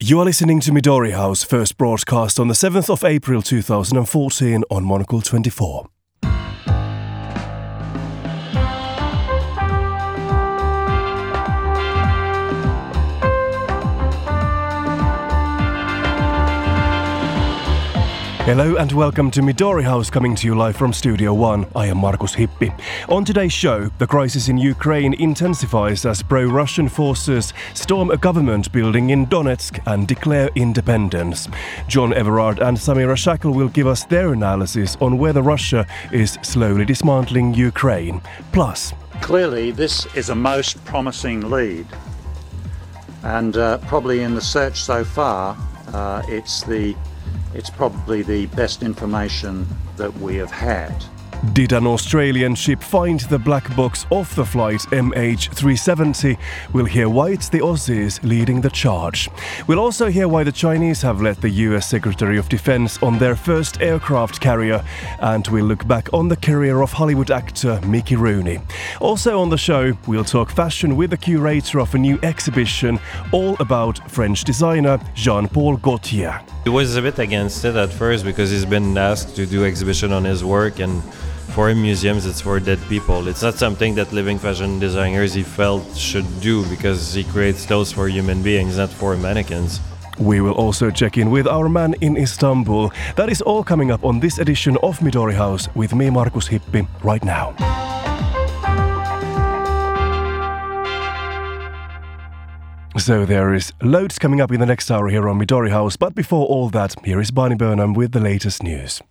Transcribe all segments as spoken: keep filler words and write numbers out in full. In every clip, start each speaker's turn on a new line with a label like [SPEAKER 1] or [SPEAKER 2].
[SPEAKER 1] You are listening to Midori House, first broadcast on the seventh of April two thousand fourteen on Monocle twenty-four. Hello and welcome to Midori House, coming to you live from Studio One. I am Markus Hippi. On today's show, the crisis in Ukraine intensifies as pro-Russian forces storm a government building in Donetsk and declare independence. John Everard and Samira Shackle will give us their analysis on whether Russia is slowly dismantling Ukraine. Plus,
[SPEAKER 2] clearly this is a most promising lead, and uh, probably in the search so far, uh, it's the It's probably the best information that we have had.
[SPEAKER 1] Did an Australian ship find the black box off the flight M H three seventy? We'll hear why it's the Aussies leading the charge. We'll also hear why the Chinese have let the U S Secretary of Defense on their first aircraft carrier, and we'll look back on the career of Hollywood actor Mickey Rooney. Also on the show, we'll talk fashion with the curator of a new exhibition all about French designer Jean-Paul Gaultier.
[SPEAKER 3] He was a bit against it at first because he's been asked to do exhibition on his work, and for him, museums, it's for dead people. It's not something that living fashion designers he felt should do, because he creates clothes for human beings, not for mannequins.
[SPEAKER 1] We will also check in with our man in Istanbul. That is all coming up on this edition of Midori House with me, Markus Hippi, right now. So there is loads coming up in the next hour here on Midori House, but before all that, here is Barney Burnham with the latest news.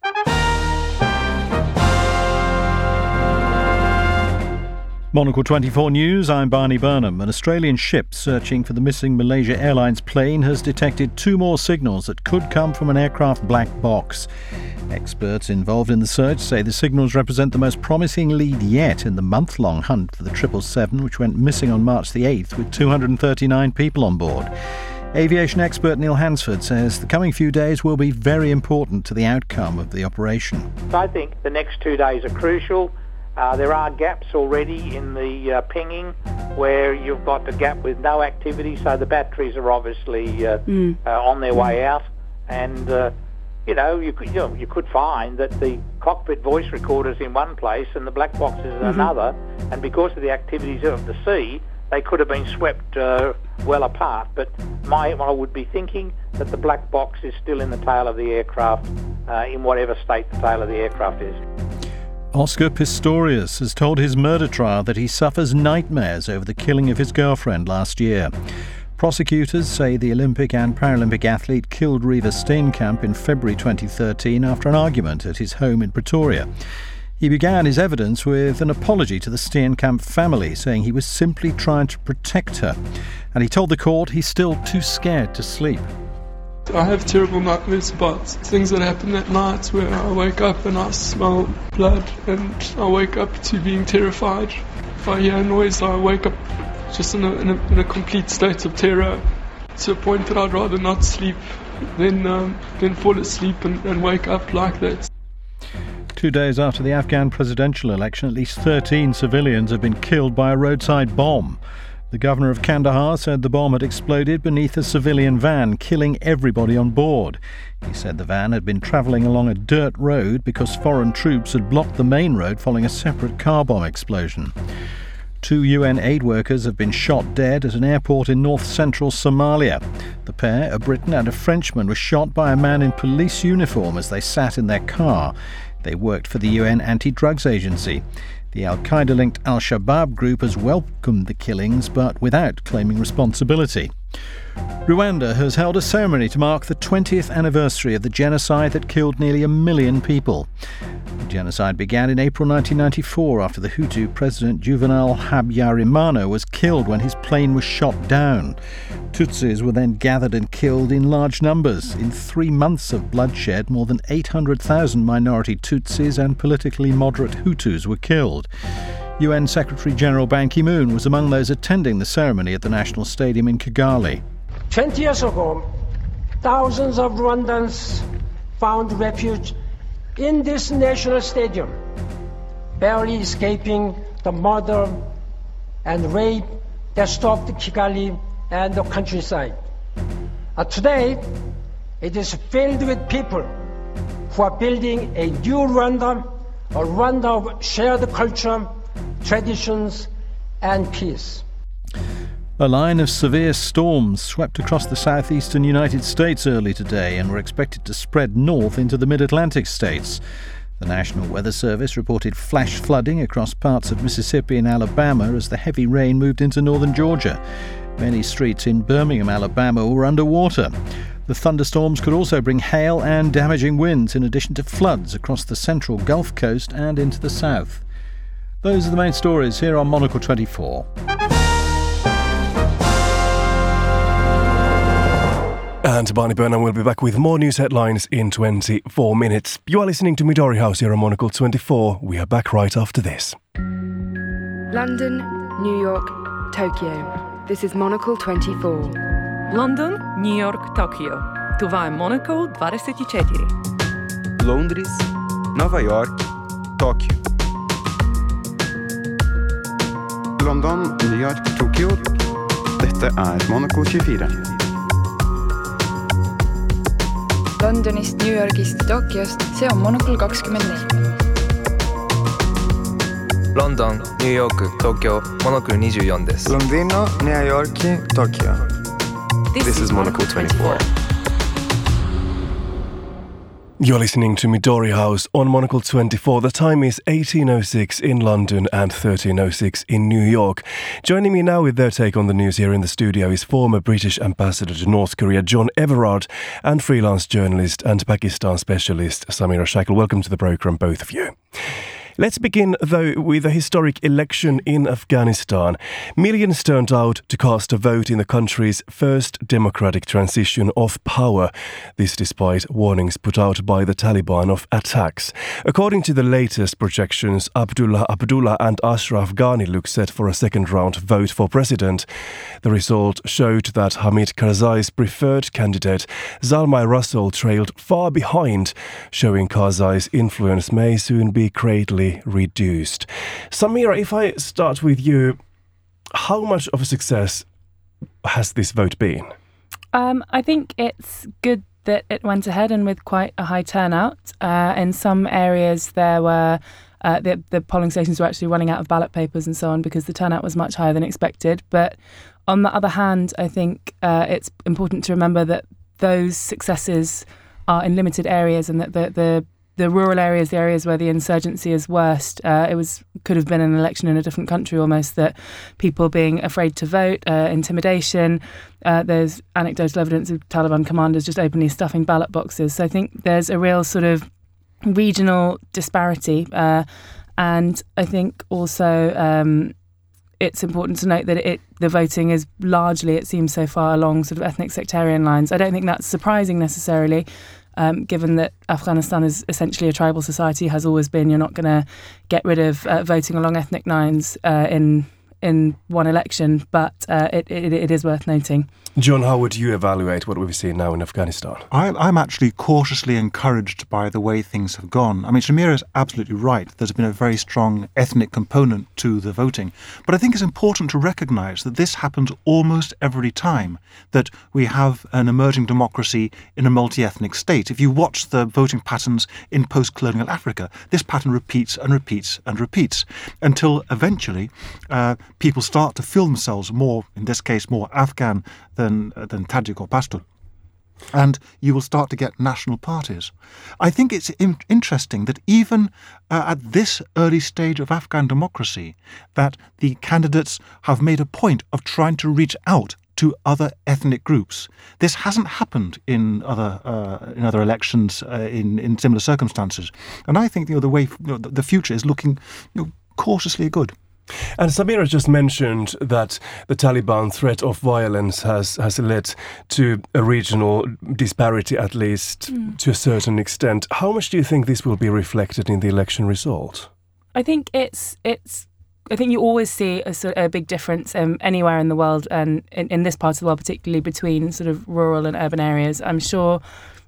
[SPEAKER 4] Monocle twenty-four News, I'm Barney Burnham. An Australian ship searching for the missing Malaysia Airlines plane has detected two more signals that could come from an aircraft black box. Experts involved in the search say the signals represent the most promising lead yet in the month-long hunt for the triple seven, which went missing on March the eighth with two hundred thirty-nine people on board. Aviation expert Neil Hansford says the coming few days will be very important to the outcome of the operation.
[SPEAKER 5] I think the next two days are crucial. Uh, there are gaps already in the uh, pinging where you've got the gap with no activity, so the batteries are obviously uh, mm. uh, on their way out. And, uh, you know, you could, you know, you could find that the cockpit voice recorder's in one place and the black box is in mm-hmm. another, and because of the activities of the sea, they could have been swept uh, well apart. But my, I would be thinking that the black box is still in the tail of the aircraft, uh, in whatever state the tail of the aircraft is.
[SPEAKER 4] Oscar Pistorius has told his murder trial that he suffers nightmares over the killing of his girlfriend last year. Prosecutors say the Olympic and Paralympic athlete killed Reeva Steenkamp in February twenty thirteen after an argument at his home in Pretoria. He began his evidence with an apology to the Steenkamp family, saying he was simply trying to protect her. And he told the court he's still too scared to sleep.
[SPEAKER 6] I have terrible nightmares about things that happen at night where I wake up and I smell blood, and I wake up to being terrified. If I hear a noise, I wake up just in a, in a, in a complete state of terror, to a point that I'd rather not sleep than, um, than fall asleep and, and wake up like that.
[SPEAKER 4] Two days after the Afghan presidential election, at least thirteen civilians have been killed by a roadside bomb. The governor of Kandahar said the bomb had exploded beneath a civilian van, killing everybody on board. He said the van had been travelling along a dirt road because foreign troops had blocked the main road following a separate car bomb explosion. Two U N aid workers have been shot dead at an airport in north-central Somalia. The pair, a Briton and a Frenchman, were shot by a man in police uniform as they sat in their car. They worked for the U N Anti-Drugs Agency. The Al-Qaeda-linked Al-Shabaab group has welcomed the killings, but without claiming responsibility. Rwanda has held a ceremony to mark the twentieth anniversary of the genocide that killed nearly a million people. The genocide began in April nineteen ninety-four after the Hutu president Juvenal Habyarimana was killed when his plane was shot down. Tutsis were then gathered and killed in large numbers. In three months of bloodshed, more than eight hundred thousand minority Tutsis and politically moderate Hutus were killed. U N Secretary-General Ban Ki-moon was among those attending the ceremony at the National Stadium in Kigali.
[SPEAKER 7] Twenty years ago, thousands of Rwandans found refuge in this national stadium, barely escaping the murder and rape that stalked Kigali and the countryside. And today, it is filled with people who are building a new Rwanda, a Rwanda of shared culture, traditions, and peace.
[SPEAKER 4] A line of severe storms swept across the southeastern United States early today and were expected to spread north into the mid-Atlantic states. The National Weather Service reported flash flooding across parts of Mississippi and Alabama as the heavy rain moved into northern Georgia. Many streets in Birmingham, Alabama were underwater. The thunderstorms could also bring hail and damaging winds in addition to floods across the central Gulf Coast and into the south. Those are the main stories here on Monocle twenty-four.
[SPEAKER 1] And Barney Burnham will be back with more news headlines in twenty-four minutes. You are listening to Midori House here on Monocle twenty-four. We are back right after this.
[SPEAKER 8] London, New York, Tokyo. This is Monocle twenty-four.
[SPEAKER 9] London, New York, Tokyo. Това е Monocle двадесет и четири.
[SPEAKER 10] Londres, Nova York, Tóquio. London, New York, Tokyo. Dette er Monocle tjuefire.
[SPEAKER 8] Londonist, New Yorgist, Tokyost, see on Monocle kakskümmend neli.
[SPEAKER 11] London, New York, Tokyo, Monocle twenty-fourです.
[SPEAKER 12] Londino, New York, Tokyo.
[SPEAKER 11] This, this is Monocle twenty-four.
[SPEAKER 1] You're listening to Midori House on Monocle twenty-four. The time is eighteen oh six in London and thirteen oh six in New York. Joining me now with their take on the news here in the studio is former British ambassador to North Korea John Everard and freelance journalist and Pakistan specialist Samira Shaikl. Welcome to the programme, both of you. Let's begin, though, with a historic election in Afghanistan. Millions turned out to cast a vote in the country's first democratic transition of power. This despite warnings put out by the Taliban of attacks. According to the latest projections, Abdullah Abdullah and Ashraf Ghani look set for a second-round vote for president. The result showed that Hamid Karzai's preferred candidate, Zalmay Russell, trailed far behind, showing Karzai's influence may soon be greatly reduced. Samira, if I start with you, how much of a success has this vote been?
[SPEAKER 13] Um, I think it's good that it went ahead and with quite a high turnout. Uh, in some areas there were uh, the, the polling stations were actually running out of ballot papers and so on because the turnout was much higher than expected. But on the other hand, I think uh, it's important to remember that those successes are in limited areas and that the, the The rural areas, the areas where the insurgency is worst, uh, it was could have been an election in a different country almost, that people being afraid to vote, uh, intimidation. Uh, there's anecdotal evidence of Taliban commanders just openly stuffing ballot boxes. So I think there's a real sort of regional disparity. Uh, and I think also um, it's important to note that it the voting is largely, it seems so far, along sort of ethnic sectarian lines. I don't think that's surprising necessarily. Um, given that Afghanistan is essentially a tribal society, has always been, you're not going to get rid of uh, voting along ethnic lines uh, in in one election, but uh, it, it it is worth noting.
[SPEAKER 1] John, how would you evaluate what we've seen now in Afghanistan?
[SPEAKER 14] I, I'm actually cautiously encouraged by the way things have gone. I mean, Samira is absolutely right. There's been a very strong ethnic component to the voting. But I think it's important to recognise that this happens almost every time that we have an emerging democracy in a multi-ethnic state. If you watch the voting patterns in post-colonial Africa, this pattern repeats and repeats and repeats until eventually uh, people start to feel themselves more, in this case, more Afghan than, uh, than Tajik or Pashtun. And you will start to get national parties. I think it's in- interesting that even uh, at this early stage of Afghan democracy, that the candidates have made a point of trying to reach out to other ethnic groups. This hasn't happened in other uh, in other elections uh, in in similar circumstances, and I think you know the way you know, the future is looking you know, cautiously good.
[SPEAKER 1] And Samira just mentioned that the Taliban threat of violence has, has led to a regional disparity, at least mm. to a certain extent. How much do you think this will be reflected in the election result?
[SPEAKER 13] I think it's it's. I think you always see a, sort of a big difference um, anywhere in the world, and in, in this part of the world particularly, between sort of rural and urban areas. I'm sure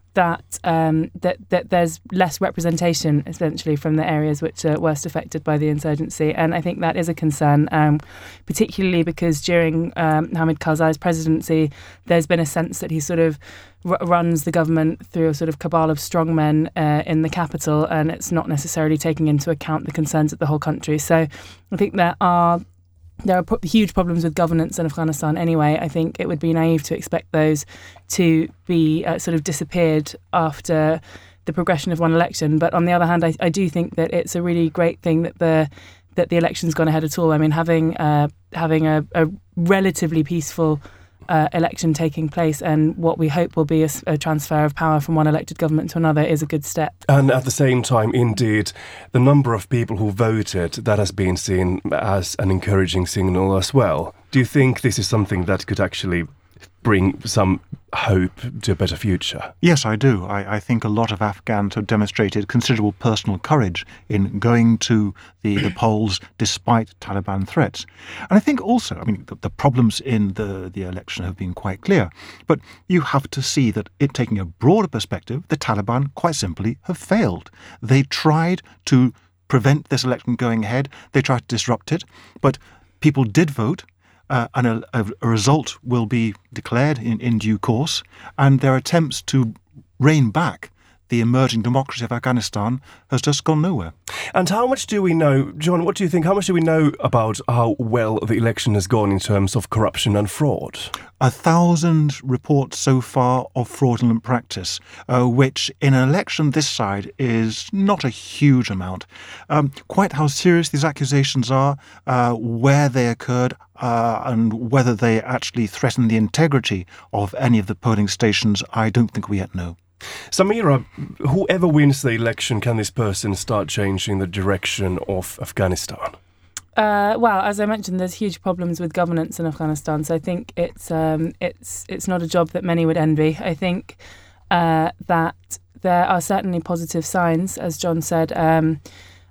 [SPEAKER 13] that um, that that there's less representation essentially from the areas which are worst affected by the insurgency, and I think that is a concern, um, particularly because during um, Hamid Karzai's presidency, there's been a sense that he sort of r- runs the government through a sort of cabal of strongmen uh, in the capital, and it's not necessarily taking into account the concerns of the whole country. So I think there are. There are pro- huge problems with governance in Afghanistan anyway. I think it would be naive to expect those to be uh, sort of disappeared after the progression of one election. But on the other hand, I, I do think that it's a really great thing that the that the election's gone ahead at all. I mean, having uh, having a, a relatively peaceful uh, election taking place and what we hope will be a, a transfer of power from one elected government to another is a good step.
[SPEAKER 1] And at the same time, indeed, the number of people who voted, that has been seen as an encouraging signal as well. Do you think this is something that could actually bring some hope to a better future?
[SPEAKER 14] Yes, I do. I, I think a lot of Afghans have demonstrated considerable personal courage in going to the, the polls despite Taliban threats. And I think also, I mean, the, the problems in the, the election have been quite clear, but you have to see that it taking a broader perspective, the Taliban quite simply have failed. They tried to prevent this election going ahead. They tried to disrupt it, but people did vote. Uh, and a, a, a result will be declared in, in due course, and their attempts to rein back the emerging democracy of Afghanistan has just gone nowhere.
[SPEAKER 1] And how much do we know, John, what do you think, how much do we know about how well the election has gone in terms of corruption and fraud?
[SPEAKER 14] A thousand reports so far of fraudulent practice, uh, which in an election this side is not a huge amount. Um, quite how serious these accusations are, uh, where they occurred, uh, and whether they actually threaten the integrity of any of the polling stations, I don't think we yet know.
[SPEAKER 1] Samira, whoever wins the election, can this person start changing the direction of Afghanistan?
[SPEAKER 13] Uh, well, as I mentioned, there's huge problems with governance in Afghanistan, so I think it's um, it's it's not a job that many would envy. I think uh, that there are certainly positive signs, as John said. Um,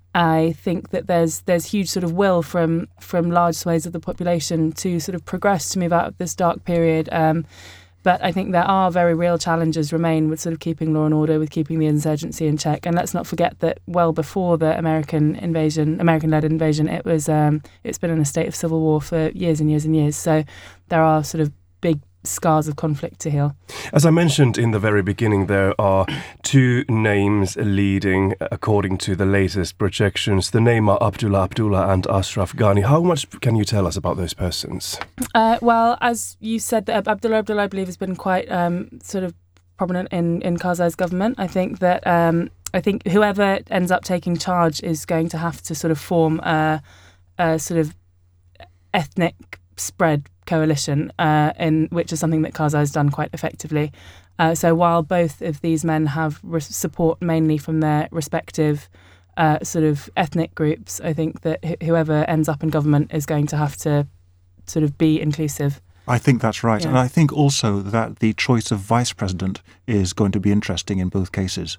[SPEAKER 13] I think that there's there's huge sort of will from from large swathes of the population to sort of progress, to move out of this dark period. Um, But I think there are very real challenges remain with sort of keeping law and order, with keeping the insurgency in check. And let's not forget that well before the American invasion, American-led invasion, it was um, it's been in a state of civil war for years and years and years. So there are sort of big scars of conflict to heal.
[SPEAKER 1] As I mentioned in the very beginning, there are two names leading according to the latest projections. The name are Abdullah Abdullah and Ashraf Ghani. How much can you tell us about those persons?
[SPEAKER 13] Uh, well, as you said, uh, Abdullah Abdullah, I believe, has been quite um, sort of prominent in, in Karzai's government. I think that um, I think whoever ends up taking charge is going to have to sort of form a, a sort of ethnic spread coalition, uh, in which is something that Karzai has done quite effectively. Uh, so while both of these men have re- support mainly from their respective uh, sort of ethnic groups, I think that wh- whoever ends up in government is going to have to sort of be inclusive.
[SPEAKER 14] I think that's right.
[SPEAKER 13] Yeah.
[SPEAKER 14] And I think also that the choice of vice president is going to be interesting in both cases.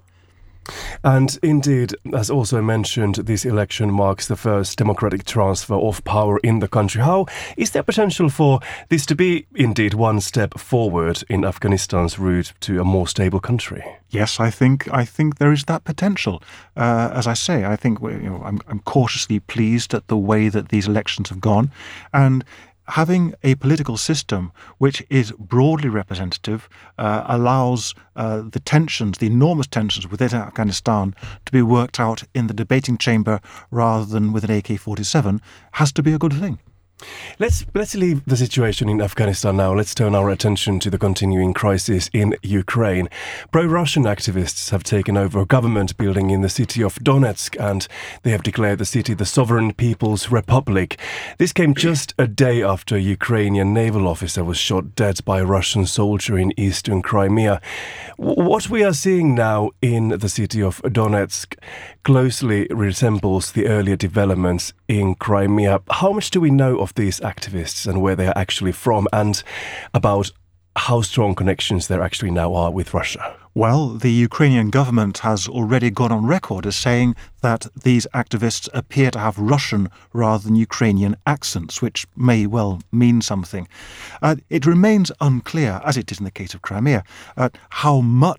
[SPEAKER 1] And indeed, as also mentioned, this election marks the first democratic transfer of power in the country. How is there potential for this to be indeed one step forward in Afghanistan's route to a more stable country?
[SPEAKER 14] Yes, I think I think there is that potential. Uh, as I say, I think you know, I'm, I'm cautiously pleased at the way that these elections have gone, and having a political system which is broadly representative uh, allows uh, the tensions, the enormous tensions within Afghanistan to be worked out in the debating chamber rather than with an A K forty-seven, has to be a good thing.
[SPEAKER 1] Let's let's leave the situation in Afghanistan now. Let's turn our attention to the continuing crisis in Ukraine. Pro-Russian activists have taken over a government building in the city of Donetsk, and they have declared the city the Sovereign People's Republic. This came just a day after a Ukrainian naval officer was shot dead by a Russian soldier in eastern Crimea. What we are seeing now in the city of Donetsk closely resembles the earlier developments in Crimea. How much do we know of these activists and where they are actually from, and about how strong connections there actually now are with Russia?
[SPEAKER 14] Well, the Ukrainian government has already gone on record as saying that these activists appear to have Russian rather than Ukrainian accents, which may well mean something. Uh, it remains unclear, as it is in the case of Crimea, uh, how much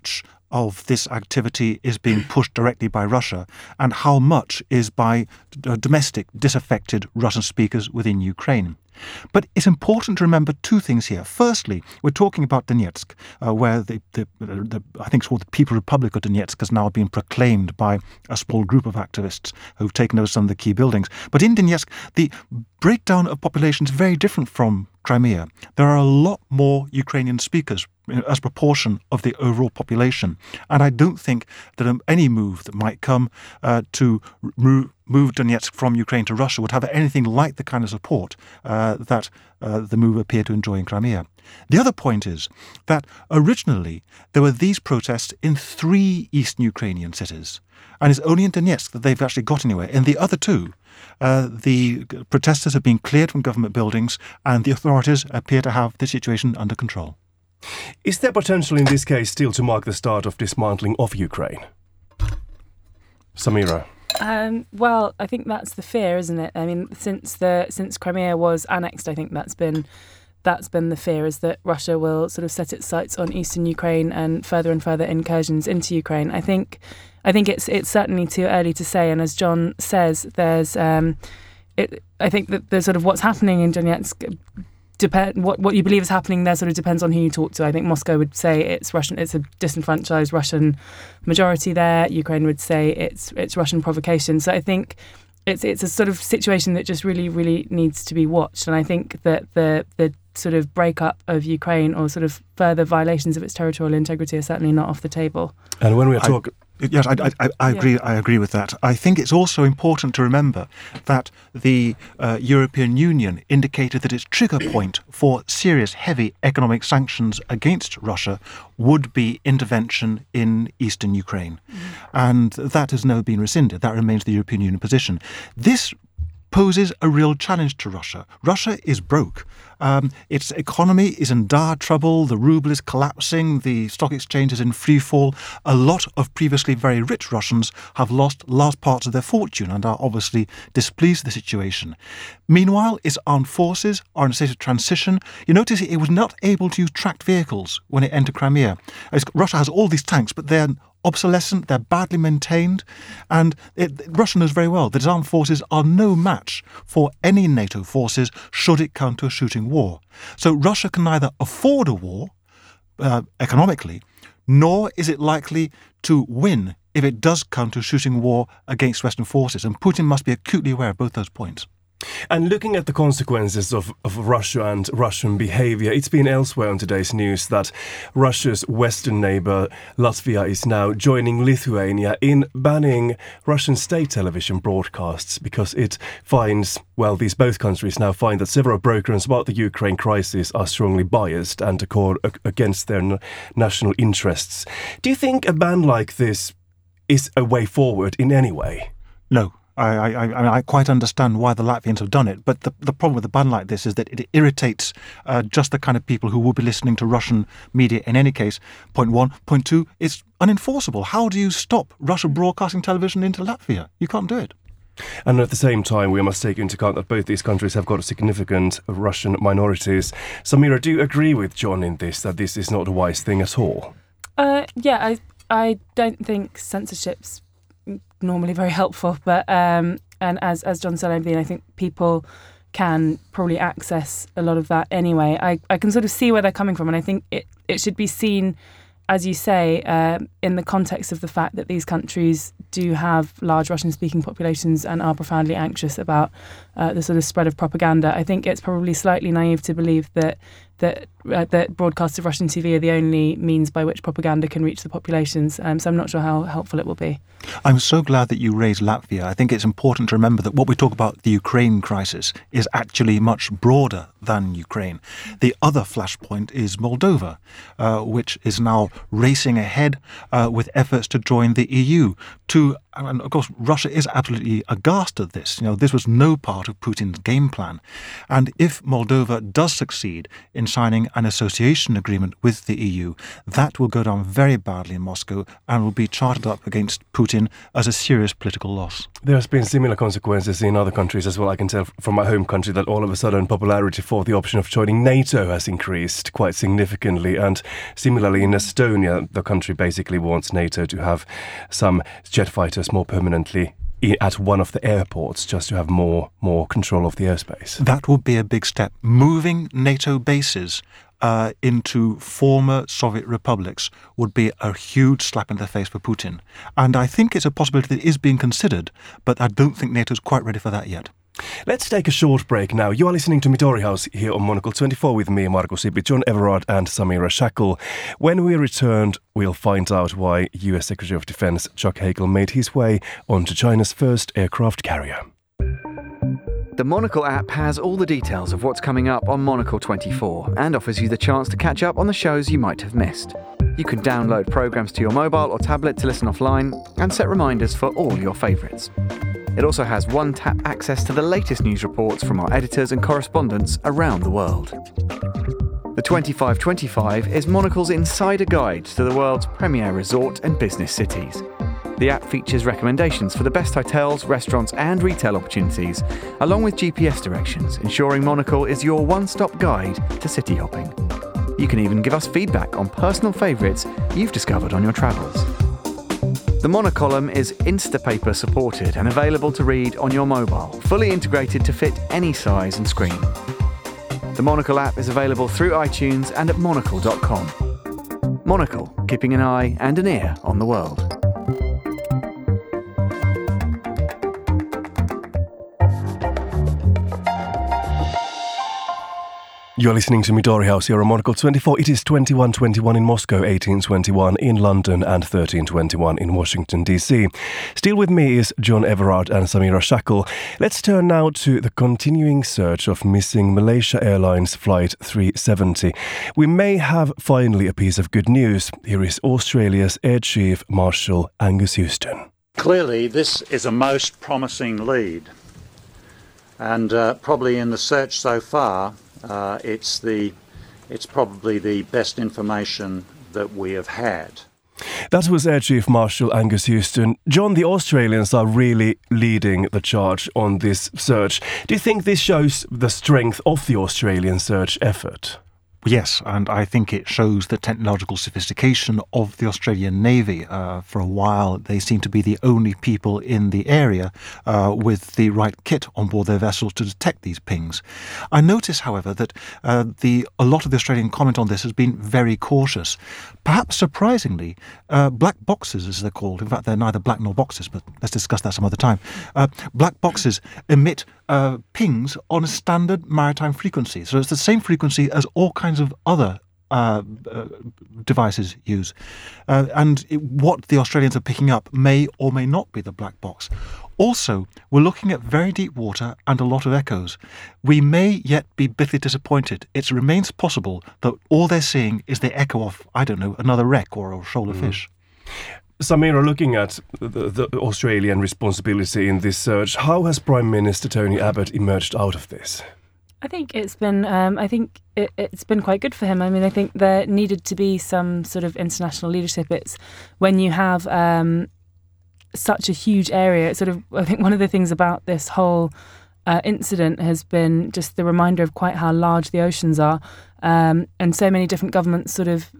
[SPEAKER 14] of this activity is being pushed directly by Russia and how much is by uh, domestic, disaffected Russian speakers within Ukraine. But it's important to remember two things here. Firstly, we're talking about Donetsk, uh, where the, the, the, I think it's called the People Republic of Donetsk has now been proclaimed by a small group of activists who've taken over some of the key buildings. But in Donetsk, the breakdown of population is very different from Crimea. There are a lot more Ukrainian speakers as a proportion of the overall population. And I don't think that um, any move that might come uh, to move, move Donetsk from Ukraine to Russia would have anything like the kind of support uh, that uh, the move appeared to enjoy in Crimea. The other point is that originally there were these protests in three eastern Ukrainian cities. And it's only in Donetsk that they've actually got anywhere. In the other two, uh, the protesters have been cleared from government buildings and the authorities appear to have the situation under control.
[SPEAKER 1] Is there potential in this case still to mark the start of dismantling of Ukraine? Samira?
[SPEAKER 13] Um, well, I think that's the fear, isn't it? I mean, since the since Crimea was annexed, I think that's been that's been the fear, is that Russia will sort of set its sights on eastern Ukraine and further and further incursions into Ukraine. I think I think it's it's certainly too early to say. And as John says, there's um, it, I think that the sort of what's happening in Donetsk. Depend what what you believe is happening there sort of depends on who you talk to. I think Moscow would say it's Russian, it's a disenfranchised Russian majority there. Ukraine would say it's it's Russian provocation. So I think it's it's a sort of situation that just really really needs to be watched. And I think that the the sort of breakup of Ukraine or sort of further violations of its territorial integrity are certainly not off the table.
[SPEAKER 1] And when we are talking.
[SPEAKER 14] Yes, I, I, I agree. Yeah. I agree with that. I think it's also important to remember that the uh, European Union indicated that its trigger point for serious, heavy economic sanctions against Russia would be intervention in eastern Ukraine, mm. and that has never been rescinded. That remains the European Union position. This poses a real challenge to Russia. Russia is broke. Um, its economy is in dire trouble. The ruble is collapsing. The stock exchange is in free fall. A lot of previously very rich Russians have lost large parts of their fortune and are obviously displeased with the situation. Meanwhile, its armed forces are in a state of transition. You notice it was not able to use tracked vehicles when it entered Crimea. Russia has all these tanks, but they're obsolescent, they're badly maintained, and it, Russia knows very well that its armed forces are no match for any NATO forces should it come to a shooting war. So Russia can neither afford a war uh, economically, nor is it likely to win if it does come to a shooting war against Western forces. And Putin must be acutely aware of both those points.
[SPEAKER 1] And looking at the consequences of, of Russia and Russian behaviour, it's been elsewhere on today's news that Russia's western neighbour Latvia is now joining Lithuania in banning Russian state television broadcasts because it finds, well, these both countries now find that several programs about the Ukraine crisis are strongly biased and accord, against their n- national interests. Do you think a ban like this is a way forward in any way?
[SPEAKER 14] No. I, I, I quite understand why the Latvians have done it, but the, the problem with a ban like this is that it irritates uh, just the kind of people who will be listening to Russian media in any case. Point one. Point two, it's unenforceable. How do you stop Russia broadcasting television into Latvia? You can't do it.
[SPEAKER 1] And at the same time, we must take into account that both these countries have got significant Russian minorities. Samira, do you agree with John in this, that this is not a wise thing at all?
[SPEAKER 13] Uh, yeah, I, I don't think censorship's normally very helpful, but um, and as as John said, I mean, I think people can probably access a lot of that anyway. I, I can sort of see where they're coming from, and I think it, it should be seen, as you say, uh, in the context of the fact that these countries do have large Russian-speaking populations and are profoundly anxious about uh, the sort of spread of propaganda. I think it's probably slightly naive to believe that that uh, that broadcasts of Russian T V are the only means by which propaganda can reach the populations. Um, so I'm not sure how helpful it will be.
[SPEAKER 14] I'm so glad that you raised Latvia. I think it's important to remember that what we talk about, the Ukraine crisis, is actually much broader than Ukraine. The other flashpoint is Moldova, uh, which is now racing ahead uh, with efforts to join the E U. to, and of course Russia is absolutely aghast at this. You know, this was no part of Putin's game plan. And if Moldova does succeed in signing an association agreement with the E U, that will go down very badly in Moscow and will be charted up against Putin as a serious political loss.
[SPEAKER 1] There's been similar consequences in other countries as well. I can tell from my home country that all of a sudden popularity for the option of joining NATO has increased quite significantly. And similarly in Estonia, the country basically wants NATO to have some jet fighters more permanently at one of the airports just to have more more control of the airspace.
[SPEAKER 14] That would be a big step. Moving NATO bases uh, into former Soviet republics would be a huge slap in the face for Putin. And I think it's a possibility that is being considered, but I don't think NATO's quite ready for that yet.
[SPEAKER 1] Let's take a short break now. You are listening to Midori House here on Monocle twenty-four with me, Marko Sipi, John Everard and Samira Shackle. When we return, we'll find out why U S Secretary of Defense Chuck Hagel made his way onto China's first aircraft carrier.
[SPEAKER 15] The Monocle app has all the details of what's coming up on Monocle twenty-four and offers you the chance to catch up on the shows you might have missed. You can download programmes to your mobile or tablet to listen offline and set reminders for all your favourites. It also has one-tap access to the latest news reports from our editors and correspondents around the world. The twenty-five twenty-five is Monocle's insider guide to the world's premier resort and business cities. The app features recommendations for the best hotels, restaurants and retail opportunities, along with G P S directions, ensuring Monocle is your one-stop guide to city hopping. You can even give us feedback on personal favourites you've discovered on your travels. The Monocolumn is Instapaper supported and available to read on your mobile, fully integrated to fit any size and screen. The Monocle app is available through iTunes and at monocle dot com. Monocle, keeping an eye and an ear on the world.
[SPEAKER 1] You're listening to Midori House here on Monocle twenty-four. It is twenty-one twenty-one in Moscow, eighteen twenty-one in London and thirteen twenty-one in Washington, D C. Still with me is John Everard and Samira Shackle. Let's turn now to the continuing search of missing Malaysia Airlines Flight three seventy. We may have finally a piece of good news. Here is Australia's Air Chief Marshal Angus Houston.
[SPEAKER 2] Clearly, this is a most promising lead. And uh, probably in the search so far, Uh, it's the, it's probably the best information that we have had.
[SPEAKER 1] That was Air Chief Marshal Angus Houston. John, the Australians are really leading the charge on this search. Do you think this shows the strength of the Australian search effort?
[SPEAKER 14] Yes, and I think it shows the technological sophistication of the Australian Navy. Uh, for a while, they seem to be the only people in the area uh, with the right kit on board their vessels to detect these pings. I notice, however, that uh, the a lot of the Australian comment on this has been very cautious. Perhaps surprisingly, uh, black boxes, as they're called, in fact, they're neither black nor boxes, but let's discuss that some other time. Uh, black boxes emit uh, pings on a standard maritime frequency. So it's the same frequency as all kinds of other uh, uh, devices use. Uh, and it, what the Australians are picking up may or may not be the black box. Also, we're looking at very deep water and a lot of echoes. We may yet be bitterly disappointed. It remains possible that all they're seeing is the echo of, I don't know, another wreck or a shoal of mm. fish.
[SPEAKER 1] Samira, looking at the, the Australian responsibility in this search, how has Prime Minister Tony Abbott emerged out of this?
[SPEAKER 13] I think it's been. Um, I think it, it's been quite good for him. I mean, I think there needed to be some sort of international leadership. It's when you have um, such a huge area. It's sort of. I think one of the things about this whole uh, incident has been just the reminder of quite how large the oceans are, um, and so many different governments sort of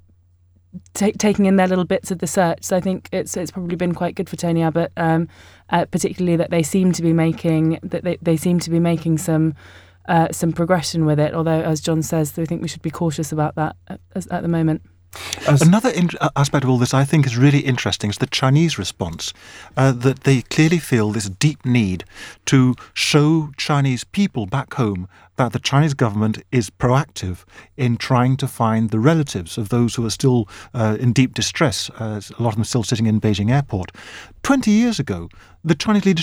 [SPEAKER 13] t- taking in their little bits of the search. So I think it's it's probably been quite good for Tony Abbott, um, uh, particularly that they seem to be making that they, they seem to be making some. Uh, some progression with it, although, as John says, I think we should be cautious about that at, at the moment.
[SPEAKER 14] As Another in- aspect of all this I think is really interesting is the Chinese response, uh, that they clearly feel this deep need to show Chinese people back home that the Chinese government is proactive in trying to find the relatives of those who are still uh, in deep distress, uh, a lot of them still sitting in Beijing airport. Twenty years ago, the Chinese leadership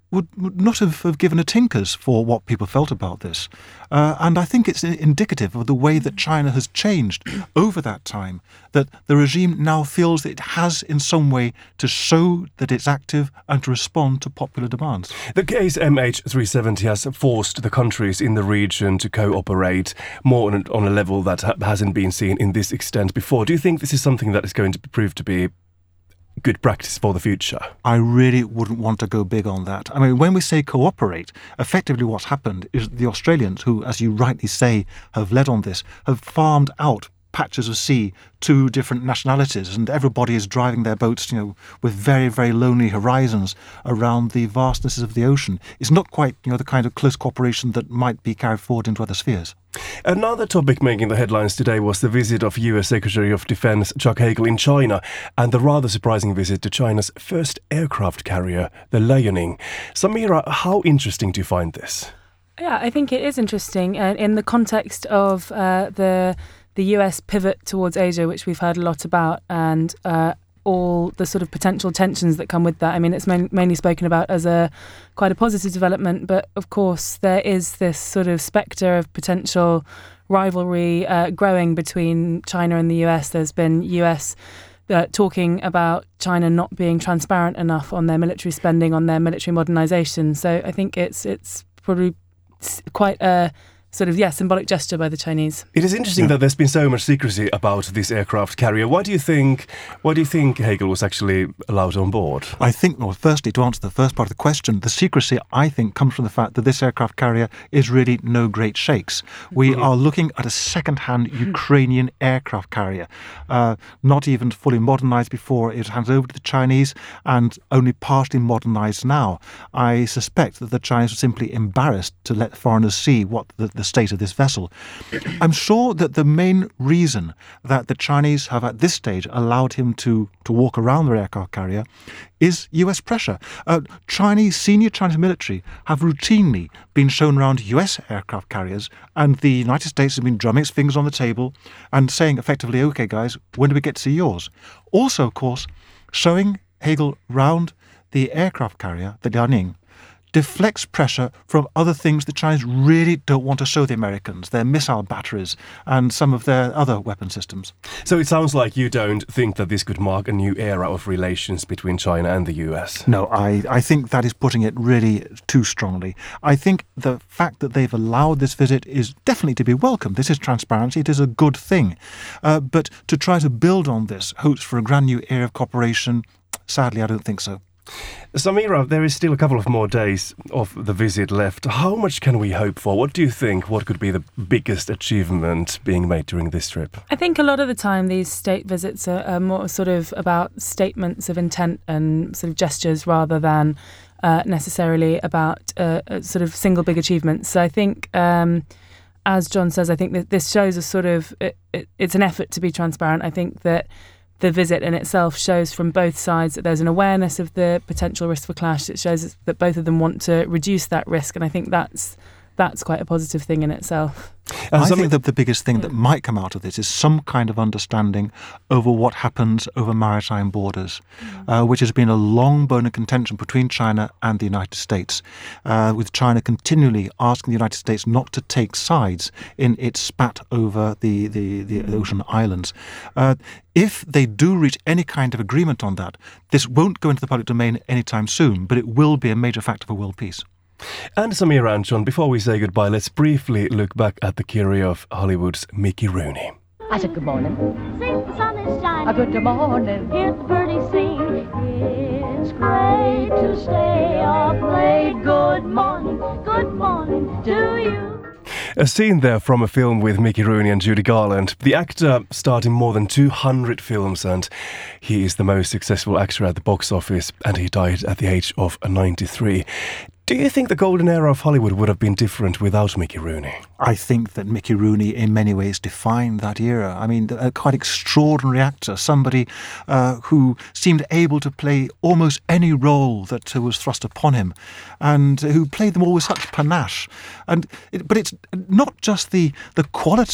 [SPEAKER 14] would, would not have, have given a tinkers for what people felt about this. Uh, and I think it's indicative of the way that China has changed over that time, that the regime now feels that it has in some way to show that it's active and to respond to popular demands.
[SPEAKER 1] The case M H three seventy has forced the countries in the region to cooperate more on a, on a level that ha- hasn't been seen in this extent before. Do you think this is something that is going to prove to be good practice for the future?
[SPEAKER 14] I really wouldn't want to go big on that. I mean, when we say cooperate, effectively what's happened is the Australians, who, as you rightly say, have led on this, have farmed out patches of sea to different nationalities, and everybody is driving their boats, you know, with very, very lonely horizons around the vastnesses of the ocean. It's not quite, you know, the kind of close cooperation that might be carried forward into other spheres.
[SPEAKER 1] Another topic making the headlines today was the visit of U S Secretary of Defense Chuck Hagel in China, and the rather surprising visit to China's first aircraft carrier, the Liaoning. Samira, how interesting do you find this?
[SPEAKER 13] Yeah, I think it is interesting uh, in the context of uh, the the U S pivot towards Asia, which we've heard a lot about, and uh, all the sort of potential tensions that come with that. I mean, it's main, mainly spoken about as a quite a positive development, but of course there is this sort of spectre of potential rivalry uh, growing between China and the U S. There's been U S uh, talking about China not being transparent enough on their military spending, on their military modernisation. So I think it's it's probably quite a sort of, yeah, symbolic gesture by the Chinese.
[SPEAKER 1] It is interesting yeah. that there's been so much secrecy about this aircraft carrier. Why do you think why do you think Hagel was actually allowed on board?
[SPEAKER 14] I think, well, firstly, to answer the first part of the question, the secrecy, I think, comes from the fact that this aircraft carrier is really no great shakes. We mm-hmm. are looking at a second-hand Ukrainian aircraft carrier, uh, not even fully modernised before it hands over to the Chinese, and only partially modernised now. I suspect that the Chinese were simply embarrassed to let foreigners see what the, the state of this vessel. I'm sure that the main reason that the Chinese have at this stage allowed him to, to walk around their aircraft carrier is U S pressure. Uh, Chinese, senior Chinese military have routinely been shown around U S aircraft carriers, and the United States has been drumming its fingers on the table and saying effectively, OK, guys, when do we get to see yours? Also, of course, showing Hagel round the aircraft carrier, the Liaoning, deflects pressure from other things the Chinese really don't want to show the Americans, their missile batteries and some of their other weapon systems.
[SPEAKER 1] So it sounds like you don't think that this could mark a new era of relations between China and the U S.
[SPEAKER 14] No, I, I think that is putting it really too strongly. I think the fact that they've allowed this visit is definitely to be welcomed. This is transparency. It is a good thing. Uh, but to try to build on this, hopes for a grand new era of cooperation, sadly, I don't think so.
[SPEAKER 1] Samira, there is still a couple of more days of the visit left. How much can we hope for? What do you think? What could be the biggest achievement being made during this trip?
[SPEAKER 13] I think a lot of the time these state visits are, are more sort of about statements of intent and sort of gestures rather than uh, necessarily about uh, a sort of single big achievements. So I think, um, as John says, I think that this shows a sort of, it, it, it's an effort to be transparent. I think that the visit in itself shows from both sides that there's an awareness of the potential risk for clash. It shows that both of them want to reduce that risk, and I think that's that's quite a positive thing in itself.
[SPEAKER 14] And I think that the biggest thing that might come out of this is some kind of understanding over what happens over maritime borders, mm. uh, which has been a long bone of contention between China and the United States, uh, with China continually asking the United States not to take sides in its spat over the, the, the mm. ocean islands. Uh, if they do reach any kind of agreement on that, this won't go into the public domain anytime soon, but it will be a major factor for world peace.
[SPEAKER 1] And Samira and John, before we say goodbye, let's briefly look back at the career of Hollywood's Mickey Rooney.
[SPEAKER 16] I said good morning. Sing the sun is shining. A good morning. Hear the birdies sing. It's great to stay up late. Good morning. Good morning to you.
[SPEAKER 1] A scene there from a film with Mickey Rooney and Judy Garland. The actor starred in more than two hundred films, and he is the most successful actor at the box office, and he died at the age of ninety-three. Do you think the golden era of Hollywood would have been different without Mickey Rooney?
[SPEAKER 14] I think that Mickey Rooney in many ways defined that era. I mean, a quite extraordinary actor, somebody uh, who seemed able to play almost any role that uh, was thrust upon him, and who played them all with such panache. And it, but it's not just the, the quality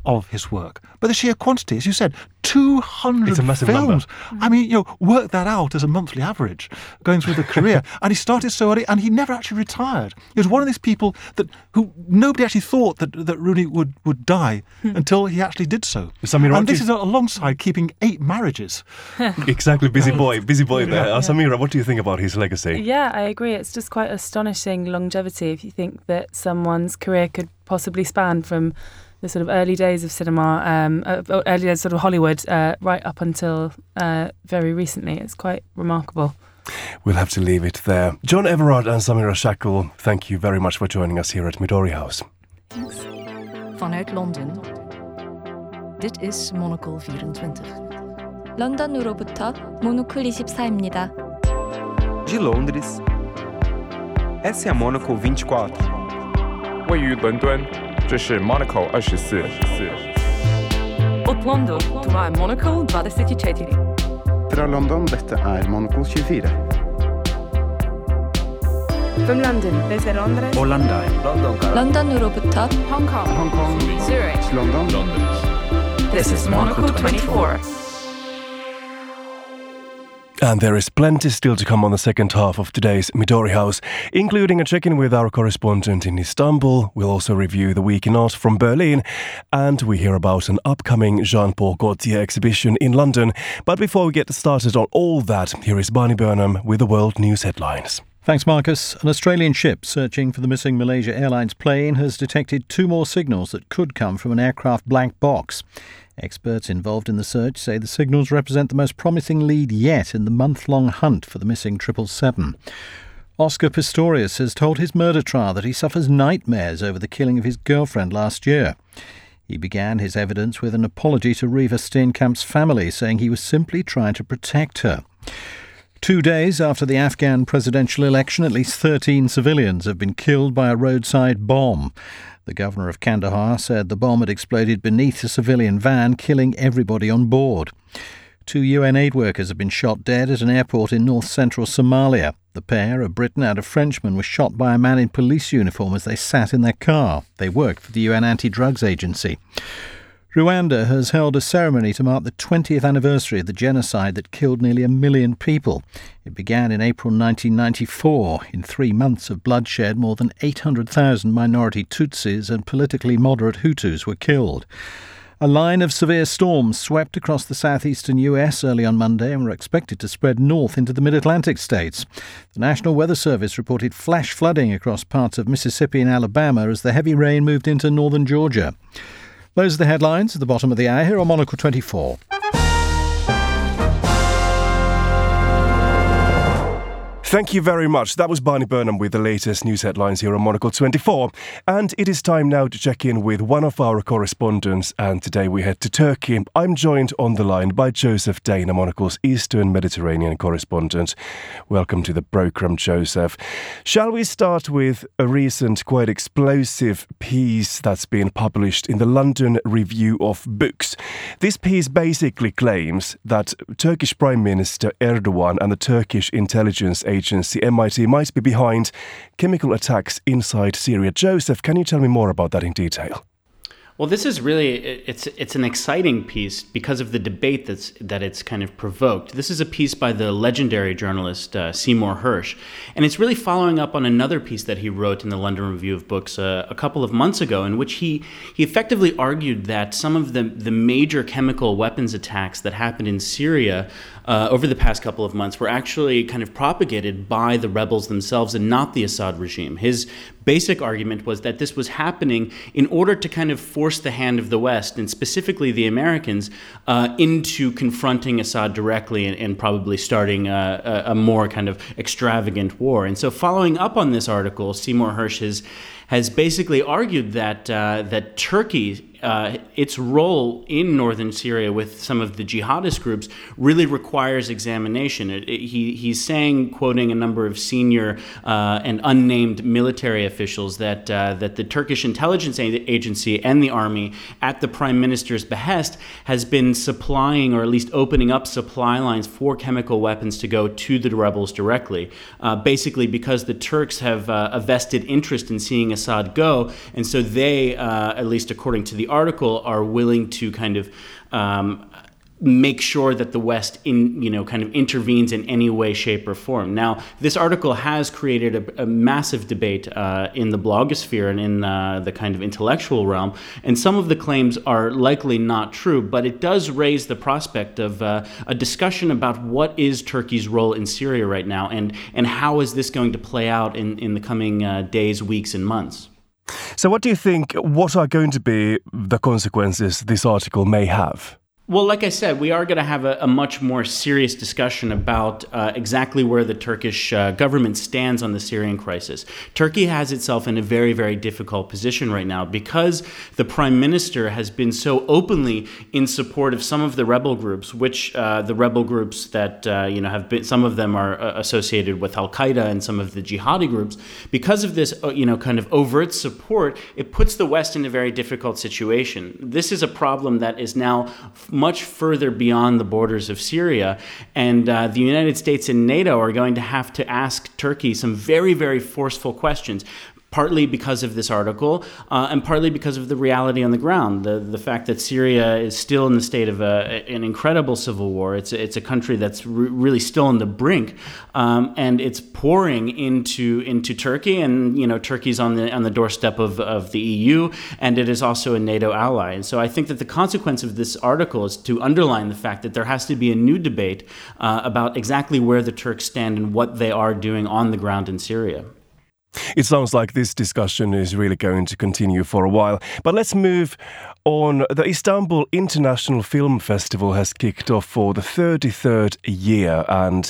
[SPEAKER 14] of his work, but the sheer quantity, as you said, two hundred
[SPEAKER 1] it's a massive
[SPEAKER 14] films.
[SPEAKER 1] Number.
[SPEAKER 14] I mean, you know, work that out as a monthly average going through the career. And he started so early, and he never actually retired. He was one of these people that who nobody actually thought that, that Rooney would, would die hmm. until he actually did so.
[SPEAKER 1] Samira,
[SPEAKER 14] and this is alongside keeping eight marriages.
[SPEAKER 1] Exactly, busy boy, busy boy there. Yeah. Uh, Samira, what do you think about his legacy?
[SPEAKER 13] Yeah, I agree. It's just quite astonishing longevity if you think that someone's career could possibly span from the sort of early days of cinema, um, uh, early days sort of Hollywood, uh, right up until uh, very recently. It's quite remarkable.
[SPEAKER 1] We'll have to leave it there. John Everard and Samira Shackle, thank you very much for joining us here at Midori House.
[SPEAKER 9] Thanks. Vanuit Londen. Dit is Monocle vierentwintig.
[SPEAKER 8] 런던으로부터 모노클 이십사입니다.
[SPEAKER 12] De Londres. Essa é a Monocle vinte e quatro.
[SPEAKER 17] 位于伦敦，这是 Monocle 二十四。
[SPEAKER 9] Od London, това е Monocle двадесет и четири.
[SPEAKER 10] Fra London, dette er Monocle tjuefire.
[SPEAKER 8] From London, this is Londres.
[SPEAKER 12] Hollanda.
[SPEAKER 8] 런던으로부터
[SPEAKER 9] Hong Kong.
[SPEAKER 10] Hong Kong.
[SPEAKER 9] Zurich.
[SPEAKER 10] London.
[SPEAKER 9] This is Monocle twenty-four.
[SPEAKER 1] And there is plenty still to come on the second half of today's Midori House, including a check-in with our correspondent in Istanbul. We'll also review the week in art from Berlin, and we hear about an upcoming Jean-Paul Gaultier exhibition in London. But before we get started on all that, here is Barney Burnham with the world news headlines.
[SPEAKER 4] Thanks, Marcus. An Australian ship searching for the missing Malaysia Airlines plane has detected two more signals that could come from an aircraft black box. Experts involved in the search say the signals represent the most promising lead yet in the month-long hunt for the missing triple seven. Oscar Pistorius has told his murder trial that he suffers nightmares over the killing of his girlfriend last year. He began his evidence with an apology to Riva Steenkamp's family, saying he was simply trying to protect her. Two days after the Afghan presidential election, at least thirteen civilians have been killed by a roadside bomb. The governor of Kandahar said the bomb had exploded beneath a civilian van, killing everybody on board. Two U N aid workers have been shot dead at an airport in north-central Somalia. The pair, a Briton and a Frenchman, were shot by a man in police uniform as they sat in their car. They worked for the U N Anti-Drugs Agency. Rwanda has held a ceremony to mark the twentieth anniversary of the genocide that killed nearly a million people. It began in April nineteen ninety-four. In three months of bloodshed, more than eight hundred thousand minority Tutsis and politically moderate Hutus were killed. A line of severe storms swept across the southeastern U S early on Monday and were expected to spread north into the mid-Atlantic states. The National Weather Service reported flash flooding across parts of Mississippi and Alabama as the heavy rain moved into northern Georgia. Those are the headlines at the bottom of the hour here on Monocle twenty-four.
[SPEAKER 1] Thank you very much. That was Barney Burnham with the latest news headlines here on Monocle twenty-four. And it is time now to check in with one of our correspondents. And today we head to Turkey. I'm joined on the line by Joseph Dana, Monocle's Eastern Mediterranean correspondent. Welcome to the programme, Joseph. Shall we start with a recent, quite explosive piece that's been published in the London Review of Books? This piece basically claims that Turkish Prime Minister Erdogan and the Turkish intelligence agency Agency M I T might be behind chemical attacks inside Syria. Joseph, can you tell me more about that in detail?
[SPEAKER 18] Well, this is really, it's it's an exciting piece because of the debate that's that it's kind of provoked. This is a piece by the legendary journalist uh, Seymour Hersh, and it's really following up on another piece that he wrote in the London Review of Books uh, a couple of months ago, in which he he effectively argued that some of the, the major chemical weapons attacks that happened in Syria uh, over the past couple of months were actually kind of propagated by the rebels themselves and not the Assad regime. His basic argument was that this was happening in order to kind of force the hand of the West, and specifically the Americans, uh, into confronting Assad directly and, and probably starting a, a, a more kind of extravagant war. And so following up on this article, Seymour Hersh has, has basically argued that uh, that Turkey, uh, its role in northern Syria with some of the jihadist groups really requires examination. It, it, he, he's saying, quoting a number of senior uh, and unnamed military officials, that uh, that the Turkish intelligence agency and the army, at the prime minister's behest, has been supplying, or at least opening up supply lines for chemical weapons to go to the rebels directly, uh, basically because the Turks have uh, a vested interest in seeing Assad go, and so they, uh, at least according to the article are willing to kind of um, make sure that the West in you know kind of intervenes in any way, shape, or form. Now, this article has created a, a massive debate uh, in the blogosphere and in uh, the kind of intellectual realm, and some of the claims are likely not true, but it does raise the prospect of uh, a discussion about what is Turkey's role in Syria right now, and and how is this going to play out in, in the coming uh, days, weeks, and months.
[SPEAKER 1] So what do you think, what are going to be the consequences this article may have?
[SPEAKER 18] Well, like I said, we are going to have a, a much more serious discussion about uh, exactly where the Turkish uh, government stands on the Syrian crisis. Turkey has itself in a very, very difficult position right now because the prime minister has been so openly in support of some of the rebel groups, which uh, the rebel groups that, uh, you know, have been, some of them are uh, associated with Al-Qaeda and some of the jihadi groups. Because of this, uh, you know, kind of overt support, it puts the West in a very difficult situation. This is a problem that is now much further beyond the borders of Syria. And uh, the United States and NATO are going to have to ask Turkey some very, very forceful questions, partly because of this article, uh, and partly because of the reality on the ground. The the fact that Syria is still in the state of a, an incredible civil war. It's a, it's a country that's re- really still on the brink, um, and it's pouring into into Turkey. And you know, Turkey's on the on the doorstep of, of the E U, and it is also a NATO ally. And so I think that the consequence of this article is to underline the fact that there has to be a new debate uh, about exactly where the Turks stand and what they are doing on the ground in Syria.
[SPEAKER 1] It sounds like this discussion is really going to continue for a while. But let's move on. The Istanbul International Film Festival has kicked off for the thirty-third year, and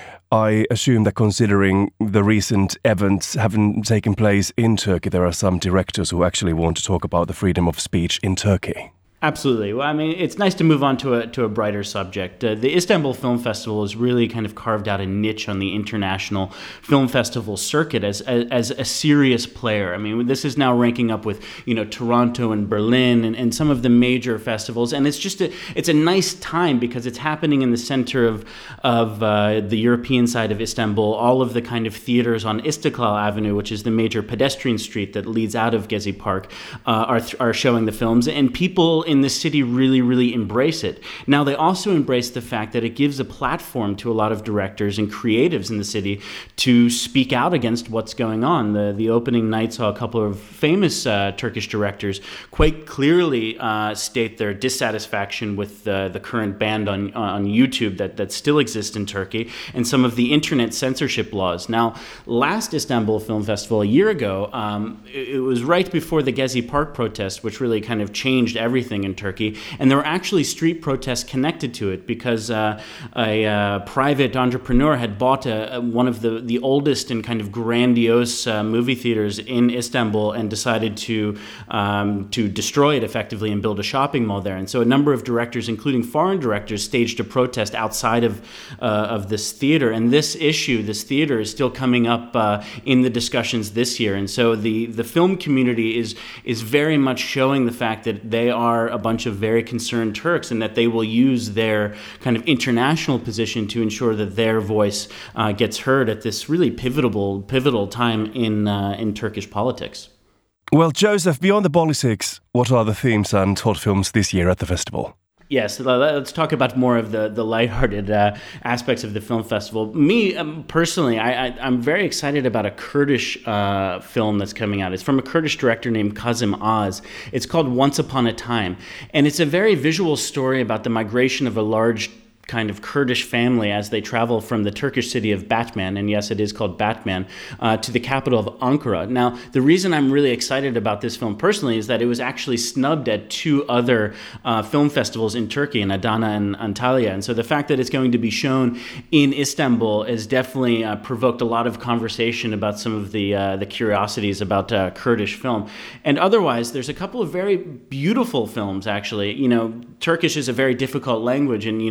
[SPEAKER 1] I assume that considering the recent events having taken place in Turkey, there are some directors who actually want to talk about the freedom of speech in Turkey.
[SPEAKER 18] Absolutely. Well, I mean, it's nice to move on to a to a brighter subject. Uh, the Istanbul Film Festival has really kind of carved out a niche on the international film festival circuit as, as as a serious player. I mean, this is now ranking up with, you know, Toronto and Berlin and, and some of the major festivals. And it's just a it's a nice time because it's happening in the center of of uh, the European side of Istanbul. All of the kind of theaters on Istiklal Avenue, which is the major pedestrian street that leads out of Gezi Park, uh, are are showing the films, and people in in the city really, really embrace it. Now, they also embrace the fact that it gives a platform to a lot of directors and creatives in the city to speak out against what's going on. The the opening night saw a couple of famous uh, Turkish directors quite clearly uh, state their dissatisfaction with uh, the current ban on on YouTube that, that still exists in Turkey and some of the internet censorship laws. Now, last Istanbul Film Festival a year ago, um, it, it was right before the Gezi Park protest, which really kind of changed everything in Turkey, and there were actually street protests connected to it because uh, a uh, private entrepreneur had bought a, a, one of the, the oldest and kind of grandiose uh, movie theaters in Istanbul and decided to um, to destroy it effectively and build a shopping mall there. And so a number of directors, including foreign directors, staged a protest outside of uh, of this theater. And this issue, this theater, is still coming up uh, in the discussions this year. And so the the film community is is very much showing the fact that they are a bunch of very concerned Turks and that they will use their kind of international position to ensure that their voice uh, gets heard at this really pivotal pivotal time in uh, in Turkish politics.
[SPEAKER 1] Well, Joseph, beyond the politics, what are the themes and hot films this year at the festival?
[SPEAKER 18] Yes, let's talk about more of the, the lighthearted uh, aspects of the film festival. Me, um, personally, I, I, I'm very excited about a Kurdish uh, film that's coming out. It's from a Kurdish director named Kazım Oz. It's called Once Upon a Time. And it's a very visual story about the migration of a large kind of Kurdish family as they travel from the Turkish city of Batman, and yes, it is called Batman, uh, to the capital of Ankara. Now, the reason I'm really excited about this film personally is that it was actually snubbed at two other uh, film festivals in Turkey, in Adana and Antalya. And so the fact that it's going to be shown in Istanbul has definitely uh, provoked a lot of conversation about some of the uh, the curiosities about uh, Kurdish film. And otherwise, there's a couple of very beautiful films, actually. You know, Turkish is a very difficult language, and, you know, you're watching